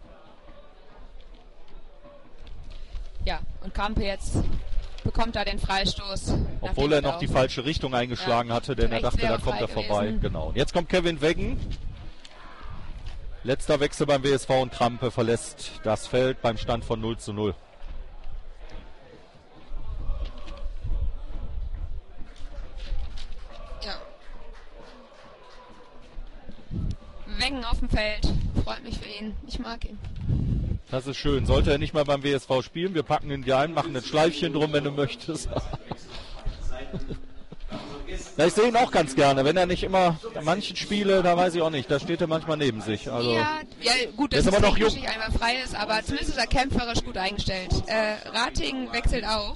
Ja, und Krampe jetzt bekommt er den Freistoß. Obwohl er noch die falsche Richtung eingeschlagen ja, hatte, denn er dachte, da kommt er vorbei. Gewesen. Genau. Jetzt kommt Kevin Weggen. Letzter Wechsel beim W S V und Krampe verlässt das Feld beim Stand von null zu null. Weggen auf dem Feld. Freut mich für ihn. Ich mag ihn. Das ist schön. Sollte er nicht mal beim W S V spielen, wir packen ihn dir ein, machen ein Schleifchen drum, wenn du möchtest. Ja, ich sehe ihn auch ganz gerne. Wenn er nicht immer, manchen Spiele, da weiß ich auch nicht, da steht er manchmal neben sich. Also, ja, ja, gut, dass ist es aber noch jung. Nicht einmal frei ist, aber zumindest ist er kämpferisch gut eingestellt. Äh, Ratingen wechselt auch.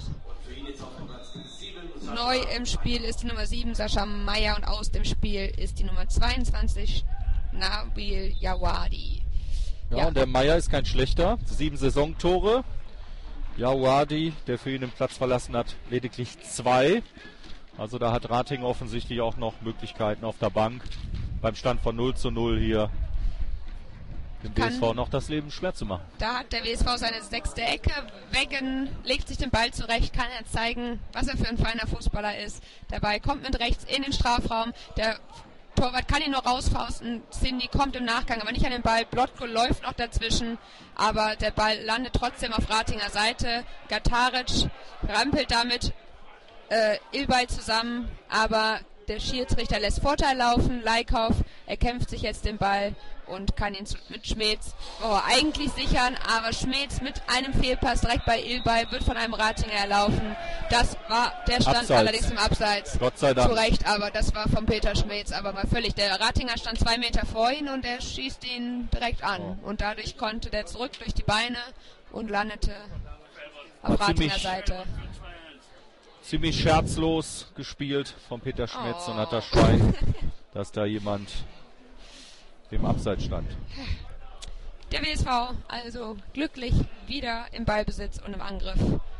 Neu im Spiel ist die Nummer sieben, Sascha Meyer, und aus dem Spiel ist die Nummer zweiundzwanzig, Nabil Yawadi. Ja, ja, und der Meyer ist kein schlechter. Sieben Saisontore. Yawadi, der für ihn den Platz verlassen hat, lediglich zwei. Also da hat Ratingen offensichtlich auch noch Möglichkeiten auf der Bank. Beim Stand von null zu null hier dem W S V noch das Leben schwer zu machen. Da hat der W S V seine sechste Ecke. Weggen legt sich den Ball zurecht, kann er zeigen, was er für ein feiner Fußballer ist. Der Ball kommt mit rechts in den Strafraum. Der Torwart kann ihn nur rausfausten. Cindy kommt im Nachgang, aber nicht an den Ball. Blotko läuft noch dazwischen, aber der Ball landet trotzdem auf Ratinger Seite. Gataric rampelt damit äh, Ilbay zusammen, aber der Schiedsrichter lässt Vorteil laufen. Leikauf erkämpft sich jetzt den Ball und kann ihn mit Schmetz oh, eigentlich sichern, aber Schmetz mit einem Fehlpass direkt bei Ilbay wird von einem Ratinger erlaufen. Das war, der stand Abseits. Allerdings im Abseits. Gott sei Dank. Zu Recht, aber das war von Peter Schmetz, aber mal völlig. Der Ratinger stand zwei Meter vor ihn und er schießt ihn direkt an. Oh. Und dadurch konnte der zurück durch die Beine und landete auf Ratinger Seite. Ziemlich scherzlos gespielt von Peter Schmetz oh. und hat das Schwein, dass da jemand im Abseits stand. Der W S V also glücklich wieder im Ballbesitz und im Angriff.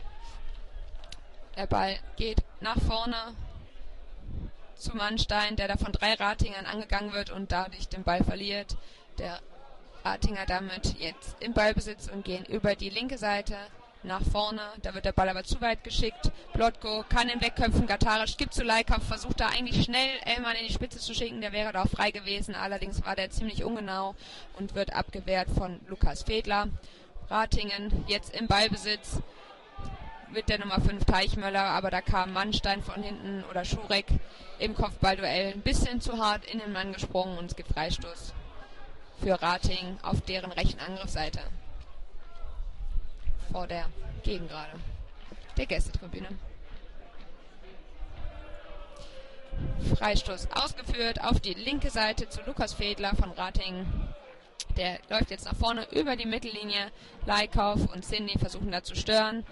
Der Ball geht nach vorne zu Mannstein, der da von drei Ratingern angegangen wird und dadurch den Ball verliert. Der Ratinger damit jetzt im Ballbesitz und gehen über die linke Seite nach vorne. Da wird der Ball aber zu weit geschickt. Blotko kann ihn wegköpfen. Gataric gibt zu Leikauf, versucht da eigentlich schnell Ellmann in die Spitze zu schicken. Der wäre da auch frei gewesen. Allerdings war der ziemlich ungenau und wird abgewehrt von Lukas Fedler. Ratingen jetzt im Ballbesitz mit der Nummer fünf Teichmöller, aber da kam Mannstein von hinten oder Schurek im Kopfballduell ein bisschen zu hart in den Mann gesprungen und es gibt Freistoß für Ratingen auf deren rechten Angriffsseite. Vor der Gegengrade. der Gästetribüne. Freistoß ausgeführt auf die linke Seite zu Lukas Fedler von Ratingen. Der läuft jetzt nach vorne über die Mittellinie. Leikauf und Cindy versuchen da zu stören.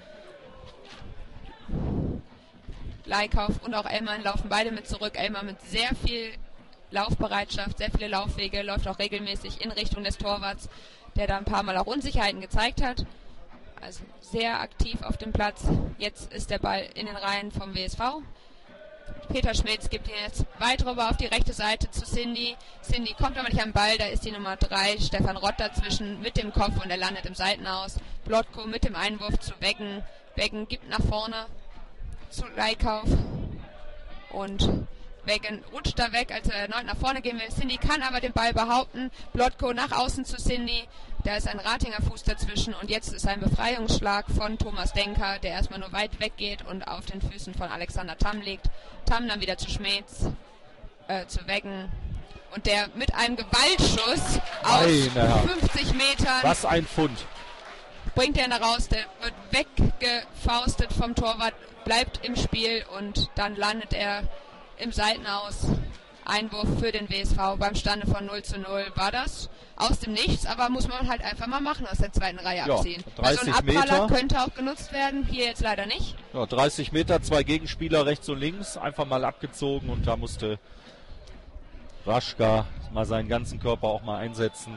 Leikauf und auch Ellmann laufen beide mit zurück. Ellmann mit sehr viel Laufbereitschaft, sehr viele Laufwege, läuft auch regelmäßig in Richtung des Torwarts, der da ein paar Mal auch Unsicherheiten gezeigt hat. Also sehr aktiv auf dem Platz. Jetzt ist der Ball in den Reihen vom W S V. Peter Schmitz gibt ihn jetzt weit rüber auf die rechte Seite zu Cindy. Cindy kommt aber nicht am Ball, da ist die Nummer drei, Stefan Rott dazwischen mit dem Kopf und er landet im Seitenaus. Blotko mit dem Einwurf zu Weggen. Weggen gibt nach vorne zu Leikauf und Weggen rutscht da weg, als er erneut nach vorne gehen will. Cindy kann aber den Ball behaupten. Blotko nach außen zu Cindy. Da ist ein Ratinger Fuß dazwischen und jetzt ist ein Befreiungsschlag von Thomas Denker, der erstmal nur weit weg geht und auf den Füßen von Alexander Tamm liegt. Tamm dann wieder zu Schmetz, äh, zu Weggen und der mit einem Gewaltschuss aus Meine fünfzig Metern. Was ein Pfund. Bringt er ihn da raus, der wird weggefaustet vom Torwart, bleibt im Spiel und dann landet er im Seitenaus. Einwurf für den W S V beim Stande von null zu null war das aus dem Nichts, aber muss man halt einfach mal machen, aus der zweiten Reihe ja, abziehen. dreißig also ein Abpraller Meter. könnte auch genutzt werden, hier jetzt leider nicht. Ja, dreißig Meter, zwei Gegenspieler rechts und links, einfach mal abgezogen und da musste Raschka mal seinen ganzen Körper auch mal einsetzen.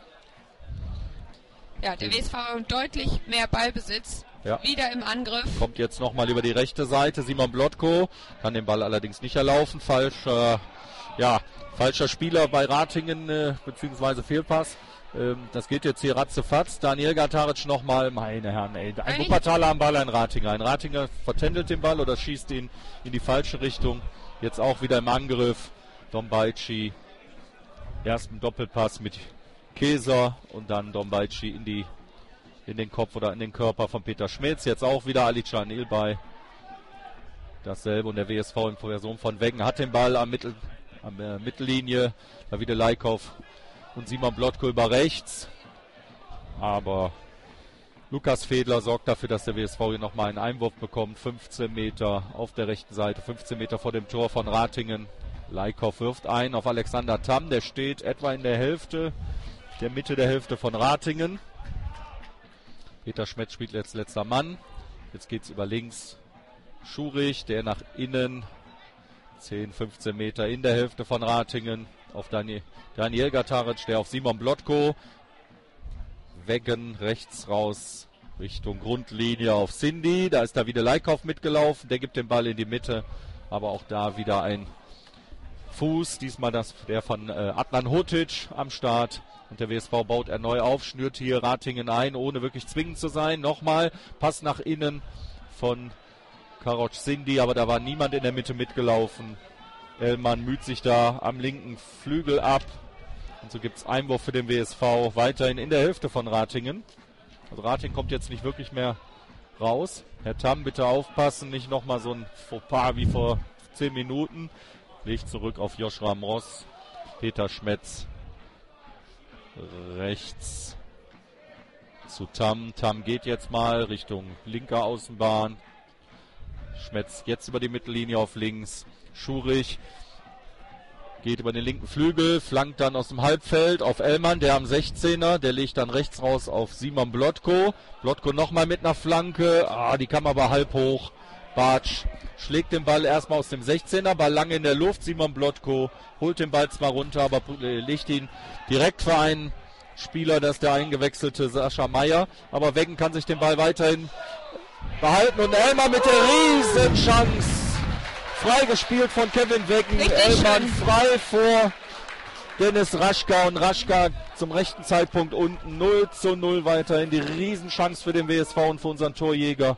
Ja, der W S V deutlich mehr Ballbesitz. Ja. Wieder im Angriff. Kommt jetzt nochmal über die rechte Seite. Simon Blotko kann den Ball allerdings nicht erlaufen. Falscher, ja, falscher Spieler bei Ratingen, äh, beziehungsweise Fehlpass. Ähm, das geht jetzt hier ratzefatz. Daniel Gataric nochmal. Meine Herren, ey. Ein Wuppertaler am Ball, ein Ratinger. Ein Ratinger vertändelt den Ball oder schießt ihn in die falsche Richtung. Jetzt auch wieder im Angriff. Dombaici. Ersten Doppelpass mit Keser und dann Dombaici in die in den Kopf oder in den Körper von Peter Schmitz. Jetzt auch wieder Alican Ilbay. Dasselbe und der W S V in Person von Weggen hat den Ball am Mittel, am äh, Mittellinie. Da wieder Leikauf und Simon Blotko über rechts. Aber Lukas Fedler sorgt dafür, dass der W S V hier nochmal einen Einwurf bekommt. fünfzehn Meter auf der rechten Seite, fünfzehn Meter vor dem Tor von Ratingen. Leikauf wirft ein auf Alexander Tamm. Der steht etwa in der Hälfte, der Mitte der Hälfte von Ratingen. Peter Schmetz spielt jetzt letzter Mann. Jetzt geht es über links. Schurich, der nach innen. zehn, fünfzehn Meter in der Hälfte von Ratingen. Auf Daniel, Daniel Gataric, der auf Simon Blotko. Weggen rechts raus Richtung Grundlinie auf Cindy. Da ist da wieder Leikauf mitgelaufen. Der gibt den Ball in die Mitte. Aber auch da wieder ein Fuß. Diesmal das, der von äh, Adnan Hotic am Start. Und der W S V baut erneut auf, schnürt hier Ratingen ein, ohne wirklich zwingend zu sein. Nochmal Pass nach innen von Karoc Cindy, aber da war niemand in der Mitte mitgelaufen. Ellmann müht sich da am linken Flügel ab. Und so gibt es Einwurf für den W S V weiterhin in der Hälfte von Ratingen. Also Ratingen kommt jetzt nicht wirklich mehr raus. Herr Tamm, bitte aufpassen, nicht nochmal so ein Fauxpas wie vor zehn Minuten. Legt zurück auf Joshua Mross. Peter Schmetz rechts zu Tamm. Tamm geht jetzt mal Richtung linker Außenbahn. Schmetz jetzt über die Mittellinie auf links. Schurich geht über den linken Flügel, flankt dann aus dem Halbfeld auf Ellmann, der am sechzehner, der legt dann rechts raus auf Simon Blotko. Blotko nochmal mit einer Flanke, ah, die kam aber halb hoch. Bartsch schlägt den Ball erstmal aus dem sechzehner, Ball lange in der Luft. Simon Blotko holt den Ball zwar runter, aber legt ihn direkt für einen Spieler, das ist der eingewechselte Sascha Meyer. Aber Weggen kann sich den Ball weiterhin behalten und Ellmann mit der Riesenchance. Freigespielt von Kevin Weggen. Ellmann frei vor Dennis Raschka und Raschka zum rechten Zeitpunkt unten. null zu null weiterhin. Die Riesenchance für den W S V und für unseren Torjäger.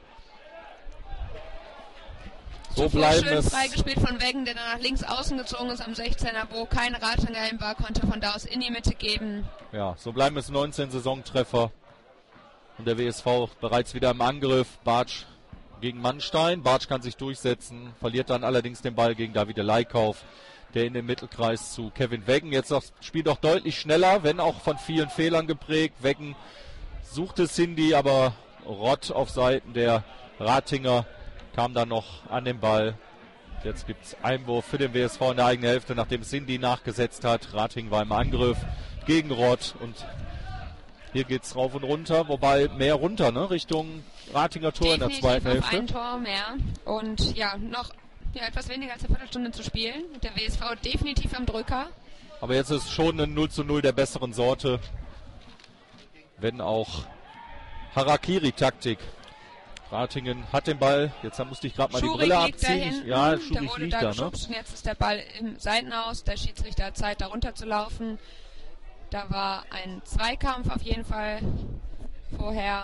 So bleiben schön es. Freigespielt von Weggen, der dann nach links außen gezogen ist am sechzehner, wo kein Ratinger hin war, konnte von da aus in die Mitte geben. Ja, so bleiben es neunzehn Saisontreffer. Und der W S V bereits wieder im Angriff. Bartsch gegen Mannstein. Bartsch kann sich durchsetzen, verliert dann allerdings den Ball gegen Davide Leikauf, der in den Mittelkreis zu Kevin Weggen. Jetzt das Spiel doch deutlich schneller, wenn auch von vielen Fehlern geprägt. Weggen suchte Cindy, aber Rott auf Seiten der Ratinger kam dann noch an den Ball. Jetzt gibt es Einwurf für den W S V in der eigenen Hälfte, nachdem Cindy nachgesetzt hat. Ratingen war im Angriff gegen Rott und hier geht's rauf und runter, wobei mehr runter, ne, Richtung Ratinger Tor in der zweiten Hälfte. Ein Tor mehr und ja, noch ja, etwas weniger als eine Viertelstunde zu spielen. Der W S V definitiv am Drücker. Aber jetzt ist schon ein null zu null der besseren Sorte, wenn auch Harakiri-Taktik. Ratingen hat den Ball, jetzt musste ich gerade mal Schurig die Brille liegt abziehen. Da ja, der Schurig wurde liegt da da, geschubst ne? Und jetzt ist der Ball im Seitenhaus, der Schiedsrichter hat Zeit, da runter zu laufen. Da war ein Zweikampf auf jeden Fall vorher.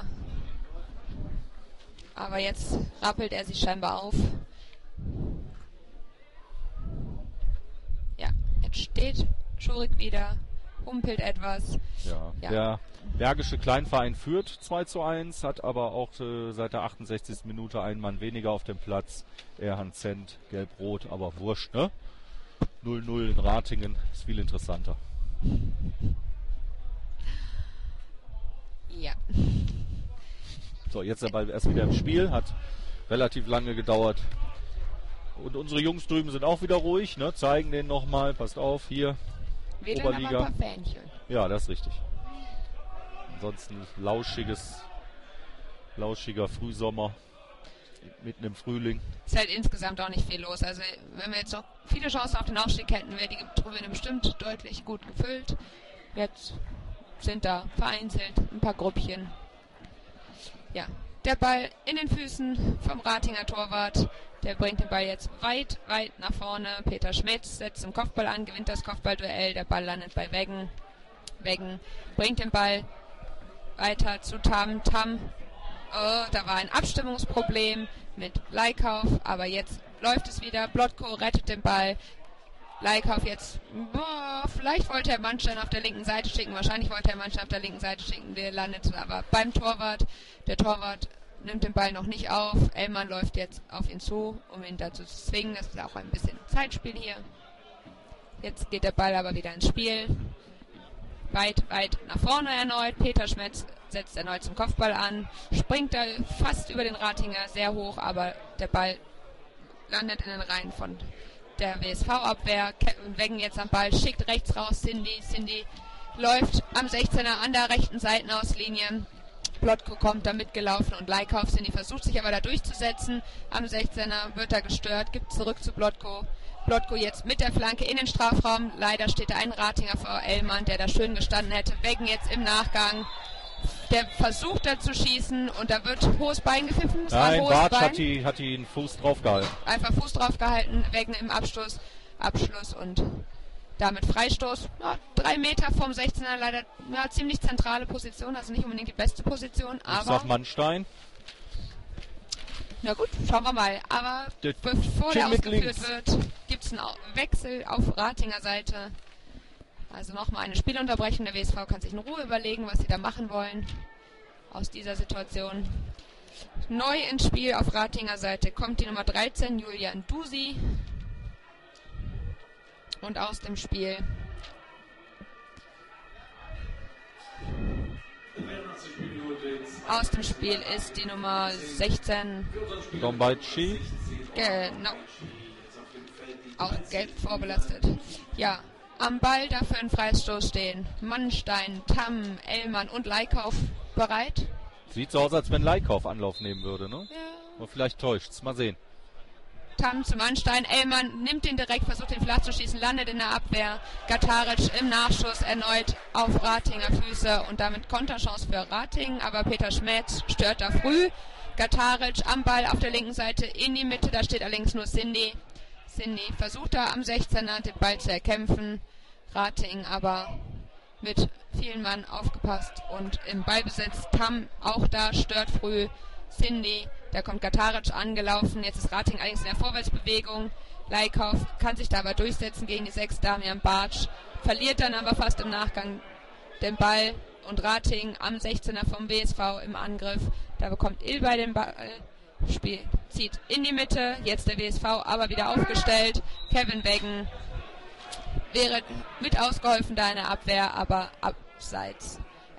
Aber jetzt rappelt er sich scheinbar auf. Ja, jetzt steht Schurig wieder, humpelt etwas. Ja, ja. Der Bergische Kleinverein führt zwei zu eins, hat aber auch äh, seit der achtundsechzigsten Minute einen Mann weniger auf dem Platz. Erhan Zent, gelb-rot, aber wurscht, ne? null null in Ratingen, ist viel interessanter. Ja. So, jetzt der Ball erst wieder im Spiel, hat relativ lange gedauert. Und unsere Jungs drüben sind auch wieder ruhig, ne? Zeigen den nochmal, passt auf, hier, Wir Oberliga. Aber ein paar Fähnchen. Ja, das ist richtig. Ansonsten lauschiges, lauschiger Frühsommer, mitten im Frühling. Ist halt insgesamt auch nicht viel los. Also wenn wir jetzt noch viele Chancen auf den Aufstieg hätten, wäre die Tribüne bestimmt deutlich gut gefüllt. Jetzt sind da vereinzelt ein paar Gruppchen. Ja, der Ball in den Füßen vom Ratinger Torwart. Der bringt den Ball jetzt weit, weit nach vorne. Peter Schmitz setzt den Kopfball an, gewinnt das Kopfballduell. Der Ball landet bei Weggen. Weggen bringt den Ball weiter zu Tam. Tam, oh, da war ein Abstimmungsproblem mit Leikauf, aber jetzt läuft es wieder. Blotko rettet den Ball. Leikauf jetzt, boah, vielleicht wollte er Mannstein auf der linken Seite schicken, wahrscheinlich wollte er Mannstein auf der linken Seite schicken, der landet aber beim Torwart. Der Torwart nimmt den Ball noch nicht auf. Ellmann läuft jetzt auf ihn zu, um ihn dazu zu zwingen. Das ist auch ein bisschen Zeitspiel hier. Jetzt geht der Ball aber wieder ins Spiel. Weit, weit nach vorne erneut. Peter Schmitz setzt erneut zum Kopfball an. Springt da fast über den Ratinger sehr hoch, aber der Ball landet in den Reihen von der W S V-Abwehr. Kevin Weggen jetzt am Ball, schickt rechts raus Cindy. Cindy läuft am sechzehner an der rechten Seitenauslinie. Blotko kommt da mitgelaufen und Leikauf. Cindy versucht sich aber da durchzusetzen. Am sechzehner wird er gestört, gibt zurück zu Blotko. Blotko jetzt mit der Flanke in den Strafraum. Leider steht da ein Ratinger vor Ellmann, der da schön gestanden hätte. Weggen jetzt im Nachgang. Der versucht da zu schießen und da wird hohes Bein gepfiffen. Nein, Bartsch hat die, hat die einen Fuß drauf gehalten. Einfach Fuß drauf gehalten. Weggen im Abstoß, Abschluss und damit Freistoß. Ja, drei Meter vom sechzehner, leider ja, ziemlich zentrale Position, also nicht unbedingt die beste Position. Aber ich sag Mannstein. Na gut, schauen wir mal. Aber der bevor der ausgeführt wird, gibt es einen Wechsel auf Ratinger Seite. Also nochmal eine Spielunterbrechung. Der W S V kann sich in Ruhe überlegen, was sie da machen wollen aus dieser Situation. Neu ins Spiel auf Ratinger Seite kommt die Nummer dreizehn, Julian Dusi. Und aus dem Spiel Aus dem Spiel ist die Nummer sechzehn. Dombaitschi. Genau. Auch gelb vorbelastet. Ja, am Ball dafür ein Freistoß stehen. Mannstein, Tam, Ellmann und Leikauf bereit. Sieht so aus, als wenn Leikauf Anlauf nehmen würde, ne? Ja. Aber vielleicht täuscht's. Mal sehen. Tam zu Mannstein, Ellmann nimmt ihn direkt, versucht den flach zu schießen, landet in der Abwehr. Gataric im Nachschuss erneut auf Ratinger Füße und damit Konterchance für Ratingen, aber Peter Schmitz stört da früh. Gataric am Ball auf der linken Seite in die Mitte, da steht allerdings nur Cindy. Cindy versucht da am sechzehner den Ball zu erkämpfen. Ratingen aber mit vielen Mann aufgepasst und im Ballbesitz. Tam auch da, stört früh. Cindy, da kommt Gataric angelaufen, jetzt ist Ratingen allerdings in der Vorwärtsbewegung. Leikauf kann sich da aber durchsetzen gegen die sechs, Damian Bartsch, verliert dann aber fast im Nachgang den Ball und Ratingen am sechzehner vom W S V im Angriff. Da bekommt Ilbay den Ball, Spiel zieht in die Mitte, jetzt der W S V aber wieder aufgestellt. Kevin Weggen wäre mit ausgeholfen da in der Abwehr, aber abseits.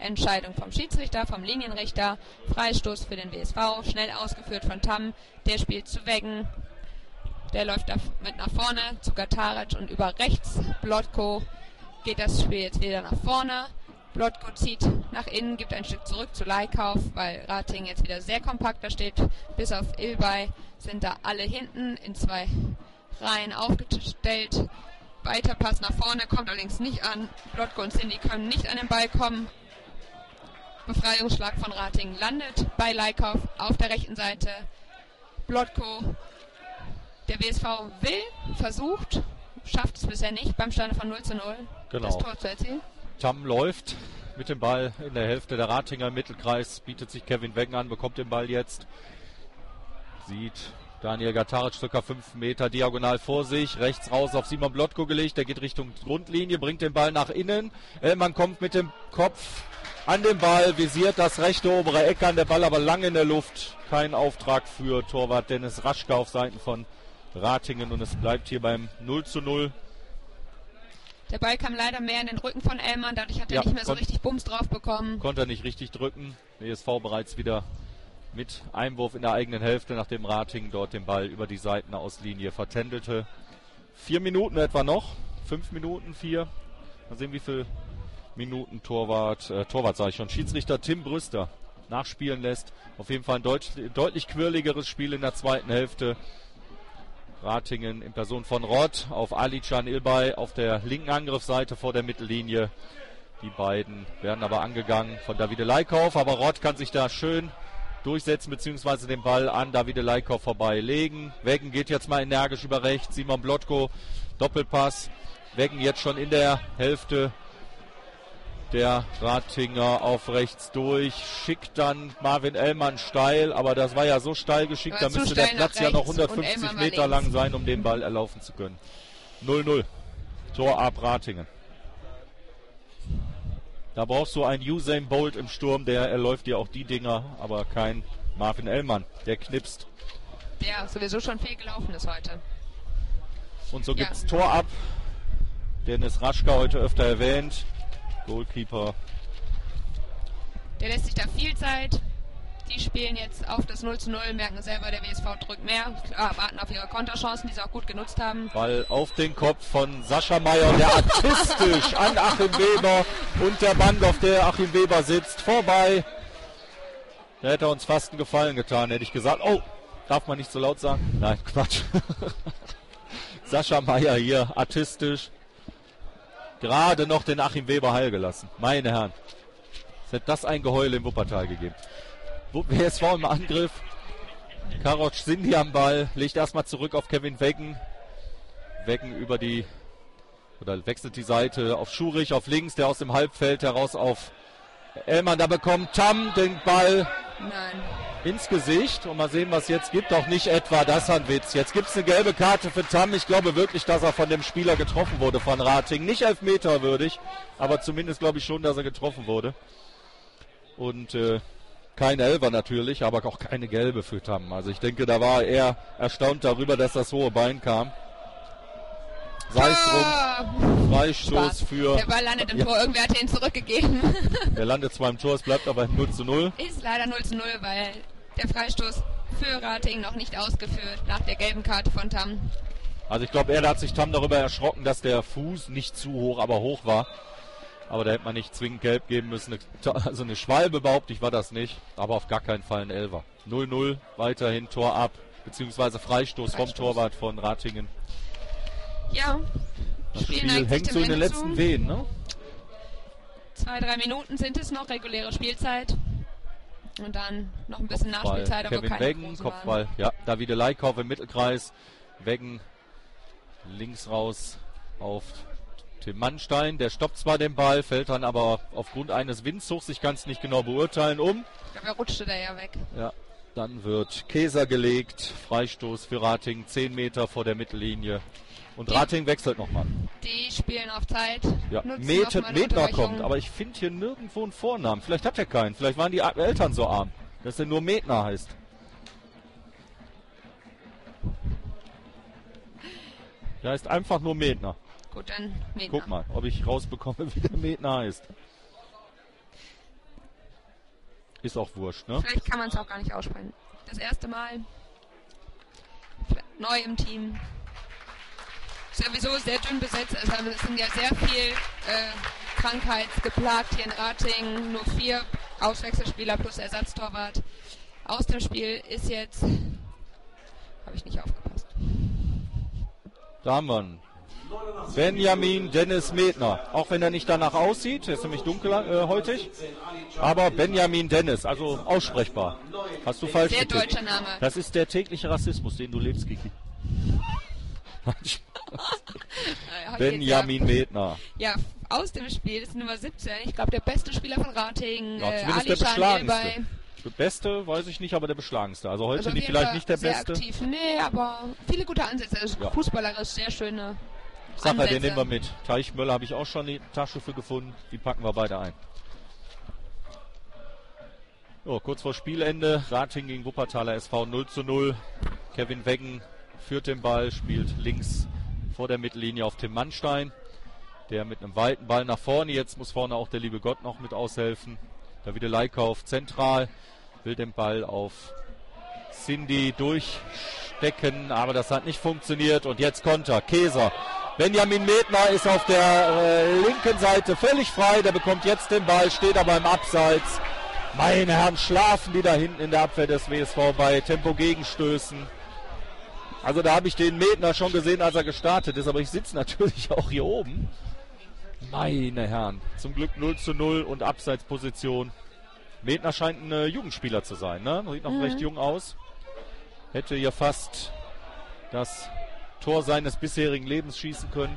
Entscheidung vom Schiedsrichter, vom Linienrichter. Freistoß für den W S V, schnell ausgeführt von Tam. Der spielt zu Weggen. Der läuft da mit nach vorne zu Gataric und über rechts. Blotko geht das Spiel jetzt wieder nach vorne. Blotko zieht nach innen, gibt ein Stück zurück zu Leikauf, weil Ratingen jetzt wieder sehr kompakt da steht. Bis auf Ilbay sind da alle hinten in zwei Reihen aufgestellt. Weiter Pass nach vorne, kommt allerdings nicht an. Blotko und Cindy können nicht an den Ball kommen. Befreiungsschlag von Ratingen landet bei Leikauf auf der rechten Seite. Blotko, der W S V will, versucht, schafft es bisher nicht beim Stande von null zu null, genau, das Tor zu erzielen. Tam läuft mit dem Ball in der Hälfte der Ratinger im Mittelkreis, bietet sich Kevin Weggen an, bekommt den Ball jetzt. Sieht Daniel Gataric circa fünf Meter diagonal vor sich, rechts raus auf Simon Blotko gelegt, der geht Richtung Grundlinie, bringt den Ball nach innen. Ellmann kommt mit dem Kopf an den Ball, visiert das rechte obere Eck an, der Ball aber lange in der Luft. Kein Auftrag für Torwart Dennis Raschke auf Seiten von Ratingen und es bleibt hier beim null zu null. Der Ball kam leider mehr in den Rücken von Ellmann, dadurch hat er Ja, nicht mehr so kon- richtig Bums drauf bekommen. Konnte er nicht richtig drücken. W S V bereits wieder mit Einwurf in der eigenen Hälfte, nachdem Ratingen dort den Ball über die Seitenauslinie vertändelte. Vier Minuten etwa noch. Fünf Minuten, vier. Mal sehen, wie viel Minuten Torwart, äh, Torwart sage ich schon, Schiedsrichter Tim Brüster nachspielen lässt. Auf jeden Fall ein deut- deutlich quirligeres Spiel in der zweiten Hälfte. Ratingen in Person von Rott auf Ali Can Ilbay auf der linken Angriffsseite vor der Mittellinie. Die beiden werden aber angegangen von Davide Leikauf, aber Rott kann sich da schön durchsetzen bzw. den Ball an Davide Leikauf vorbeilegen. Weggen geht jetzt mal energisch über rechts. Simon Blotko, Doppelpass. Weggen jetzt schon in der Hälfte der Ratinger auf rechts durch, schickt dann Marvin Ellmann steil, aber das war ja so steil geschickt, da müsste der Platz ja noch hundertfünfzig Meter lang sein, um den Ball erlaufen zu können. null null. Tor ab Ratingen. Da brauchst du einen Usain Bolt im Sturm, der erläuft dir auch die Dinger, aber kein Marvin Ellmann, der knipst. Der sowieso schon viel gelaufen ist heute. Und so Ja. gibt's Tor ab. Dennis Raschke heute öfter erwähnt. Goalkeeper. Der lässt sich da viel Zeit. Die spielen jetzt auf das null zu null, merken selber, der W S V drückt mehr. Klar, warten auf ihre Konterchancen, die sie auch gut genutzt haben. Ball auf den Kopf von Sascha Meyer, der artistisch an Achim Weber und der Bank, auf der Achim Weber sitzt, vorbei. Da hätte er uns fast einen Gefallen getan, hätte ich gesagt. Oh, darf man nicht so laut sagen? Nein, Quatsch. Sascha Meyer hier, artistisch. Gerade noch den Achim Weber heil gelassen. Meine Herren. Es hätte das ein Geheul im Wuppertal gegeben. W S V im Angriff. Karoc Cindy am Ball. Legt erstmal zurück auf Kevin Weggen. Weggen über die, oder wechselt die Seite auf Schurich, auf links, der aus dem Halbfeld heraus auf Ellmann. Da bekommt Tam den Ball Nein. ins Gesicht. Und mal sehen, was jetzt gibt. Doch nicht etwa, das ist ein Witz. Jetzt gibt es eine gelbe Karte für Tam. Ich glaube wirklich, dass er von dem Spieler getroffen wurde, von Ratingen. Nicht elfmeterwürdig, aber zumindest glaube ich schon, dass er getroffen wurde. Und äh, kein Elfer natürlich, aber auch keine gelbe für Tam. Also ich denke, da war er erstaunt darüber, dass das hohe Bein kam. Sei es drum. Freistoß für... Der Ball landet im ja. Tor, irgendwer hat ihn zurückgegeben. Der landet zwar im Tor, es bleibt aber null zu null. Ist leider null zu null, weil der Freistoß für Ratingen noch nicht ausgeführt nach der gelben Karte von Tam. Also ich glaube, er hat sich Tam darüber erschrocken, dass der Fuß nicht zu hoch, aber hoch war. Aber da hätte man nicht zwingend gelb geben müssen. Also eine Schwalbe behaupte ich, war das nicht. Aber auf gar keinen Fall ein Elfer. null null, weiterhin Tor ab, beziehungsweise Freistoß, Freistoß vom Torwart von Ratingen. Ja, Das Spiel Spiel neigt hängt sich so dem in den Ende letzten zu. Wehen, ne? Zwei, drei Minuten sind es noch, reguläre Spielzeit. Und dann noch ein bisschen Kopfball. Nachspielzeit, aber Kevin keine Weggen, großen Kopfball. Ja, Davide Leikauf im Mittelkreis. Weggen links raus auf Tim Mannstein. Der stoppt zwar den Ball, fällt dann aber aufgrund eines Windzugs, ich kann es nicht genau beurteilen, um. Ich glaube, er rutschte da ja weg. Ja, dann wird Keser gelegt. Freistoß für Ratingen, zehn Meter vor der Mittellinie. Und Die- Ratingen wechselt nochmal. Die spielen auf Zeit. Ja, nutzen Met- noch mal eine Metner Unterbrechung. kommt, aber ich finde hier nirgendwo einen Vornamen. Vielleicht hat er keinen. Vielleicht waren die A- Eltern so arm, dass er nur Metner heißt. Der heißt einfach nur Metner. Gut, dann Metner. Guck mal, ob ich rausbekomme, wie der Metner heißt. Ist auch wurscht, ne? Vielleicht kann man es auch gar nicht aussprechen. Das erste Mal. Neu im Team. Sowieso sehr dünn besetzt. Also es sind ja sehr viel äh, krankheitsgeplagt hier in Ratingen. Nur vier Auswechselspieler plus Ersatztorwart. Aus dem Spiel ist jetzt... Habe ich nicht aufgepasst. Da haben wir ihn. Benjamin Dennis Medner. Auch wenn er nicht danach aussieht, er ist nämlich dunkelhäutig. Äh, aber Benjamin Dennis, also aussprechbar. Hast du falsch Sehr getippt. deutscher Name. Das ist der tägliche Rassismus, den du lebst, Kiki. Benjamin Medner. Ja, aus dem Spiel ist Nummer siebzehn. Ich glaube, der beste Spieler von Ratingen. Ja, äh, zumindest der beschlagenste. Der Beste weiß ich nicht, aber der beschlagenste. Also heute Also nicht, vielleicht Fall nicht der sehr Beste. Aktiv. Nee, aber viele gute Ansätze. Also Ja. fußballerisch sehr schöne Sacher, Ansätze. den nehmen wir mit. Teichmöller habe ich auch schon die Tasche für gefunden. Die packen wir beide ein. So, kurz vor Spielende. Ratingen gegen Wuppertaler S V null zu null. Kevin Weggen führt den Ball, spielt links vor der Mittellinie auf Tim Mannstein. Der mit einem weiten Ball nach vorne. Jetzt muss vorne auch der liebe Gott noch mit aushelfen. Davide Leikauf zentral. Will den Ball auf Cindy durchstecken, aber das hat nicht funktioniert. Und jetzt Konter. Keser. Benjamin Medner ist auf der äh, linken Seite völlig frei. Der bekommt jetzt den Ball, steht aber im Abseits. Meine Herren, schlafen die da hinten in der Abwehr des W S V bei Tempo-Gegenstößen. Also da habe ich den Medner schon gesehen, als er gestartet ist, aber ich sitze natürlich auch hier oben. Meine Herren, zum Glück null zu null und Abseitsposition. Medner scheint ein äh, Jugendspieler zu sein, ne? Sieht noch Mhm. recht jung aus. Hätte hier fast das Tor seines bisherigen Lebens schießen können.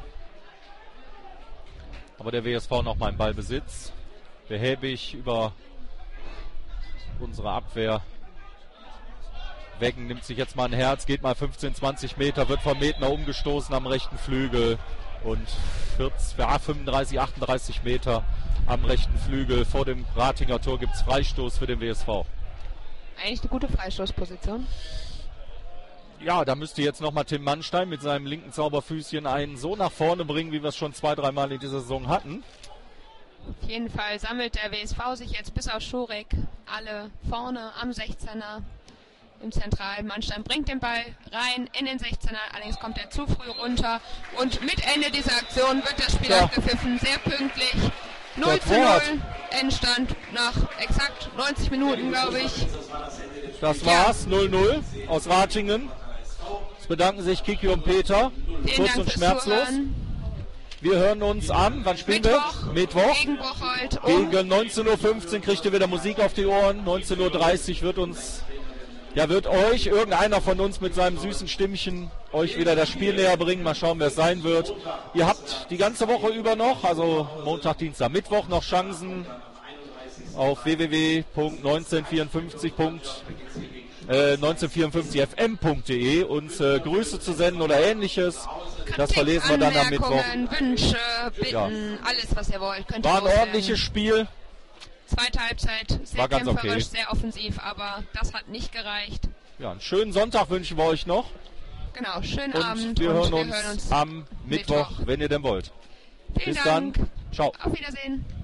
Aber der W S V noch mal im Ballbesitz. Behäbig über unsere Abwehr. Weggen nimmt sich jetzt mal ein Herz, geht mal fünfzehn, zwanzig Meter, wird vom Medner umgestoßen am rechten Flügel. Und vierzig, ja, fünfunddreißig, achtunddreißig Meter am rechten Flügel. Vor dem Ratinger Tor gibt es Freistoß für den W S V. Eigentlich eine gute Freistoßposition. Ja, da müsste jetzt nochmal Tim Mannstein mit seinem linken Zauberfüßchen einen so nach vorne bringen, wie wir es schon zwei, dreimal in dieser Saison hatten. Auf jeden Fall sammelt der W S V sich jetzt bis auf Schurek alle vorne am sechzehner im Zentralen. Mannstein bringt den Ball rein in den sechzehner, allerdings kommt er zu früh runter und mit Ende dieser Aktion wird das Spiel Ja. abgepfiffen, sehr pünktlich. null Der zu Torwart. null Endstand nach exakt neunzig Minuten, glaube ich. Das Ja. war's, null null aus Ratingen. Es bedanken sich Kiki und Peter, Vielen kurz Dank und fürs schmerzlos. Zuhören. Wir hören uns am, wann spielen Mittwoch, wir? Mittwoch. gegen Bocholt um Gegen neunzehn Uhr fünfzehn kriegt ihr wieder Musik auf die Ohren. neunzehn Uhr dreißig wird uns, ja, wird euch, irgendeiner von uns mit seinem süßen Stimmchen euch wieder das Spiel näher bringen. Mal schauen, wer es sein wird. Ihr habt die ganze Woche über noch, also Montag, Dienstag, Mittwoch noch Chancen auf w w w punkt neunzehnhundertvierundfünfzig punkt neunzehnhundertvierundfünfzig f m punkt de uns äh, Grüße zu senden oder ähnliches. Das verlesen wir dann am Mittwoch. Anmerkungen, Wünsche, Bitten, Ja. alles was ihr wollt. Könnt ihr War ein loswerden. ordentliches Spiel. Zweite Halbzeit, sehr War ganz kämpferisch, okay. sehr offensiv, aber das hat nicht gereicht. Ja, einen schönen Sonntag wünschen wir euch noch. Genau, schönen Und Abend wir, und hören wir uns hören uns am Mittwoch, Mittwoch. wenn ihr denn wollt. Vielen Bis Dank. dann. Ciao. Auf Wiedersehen.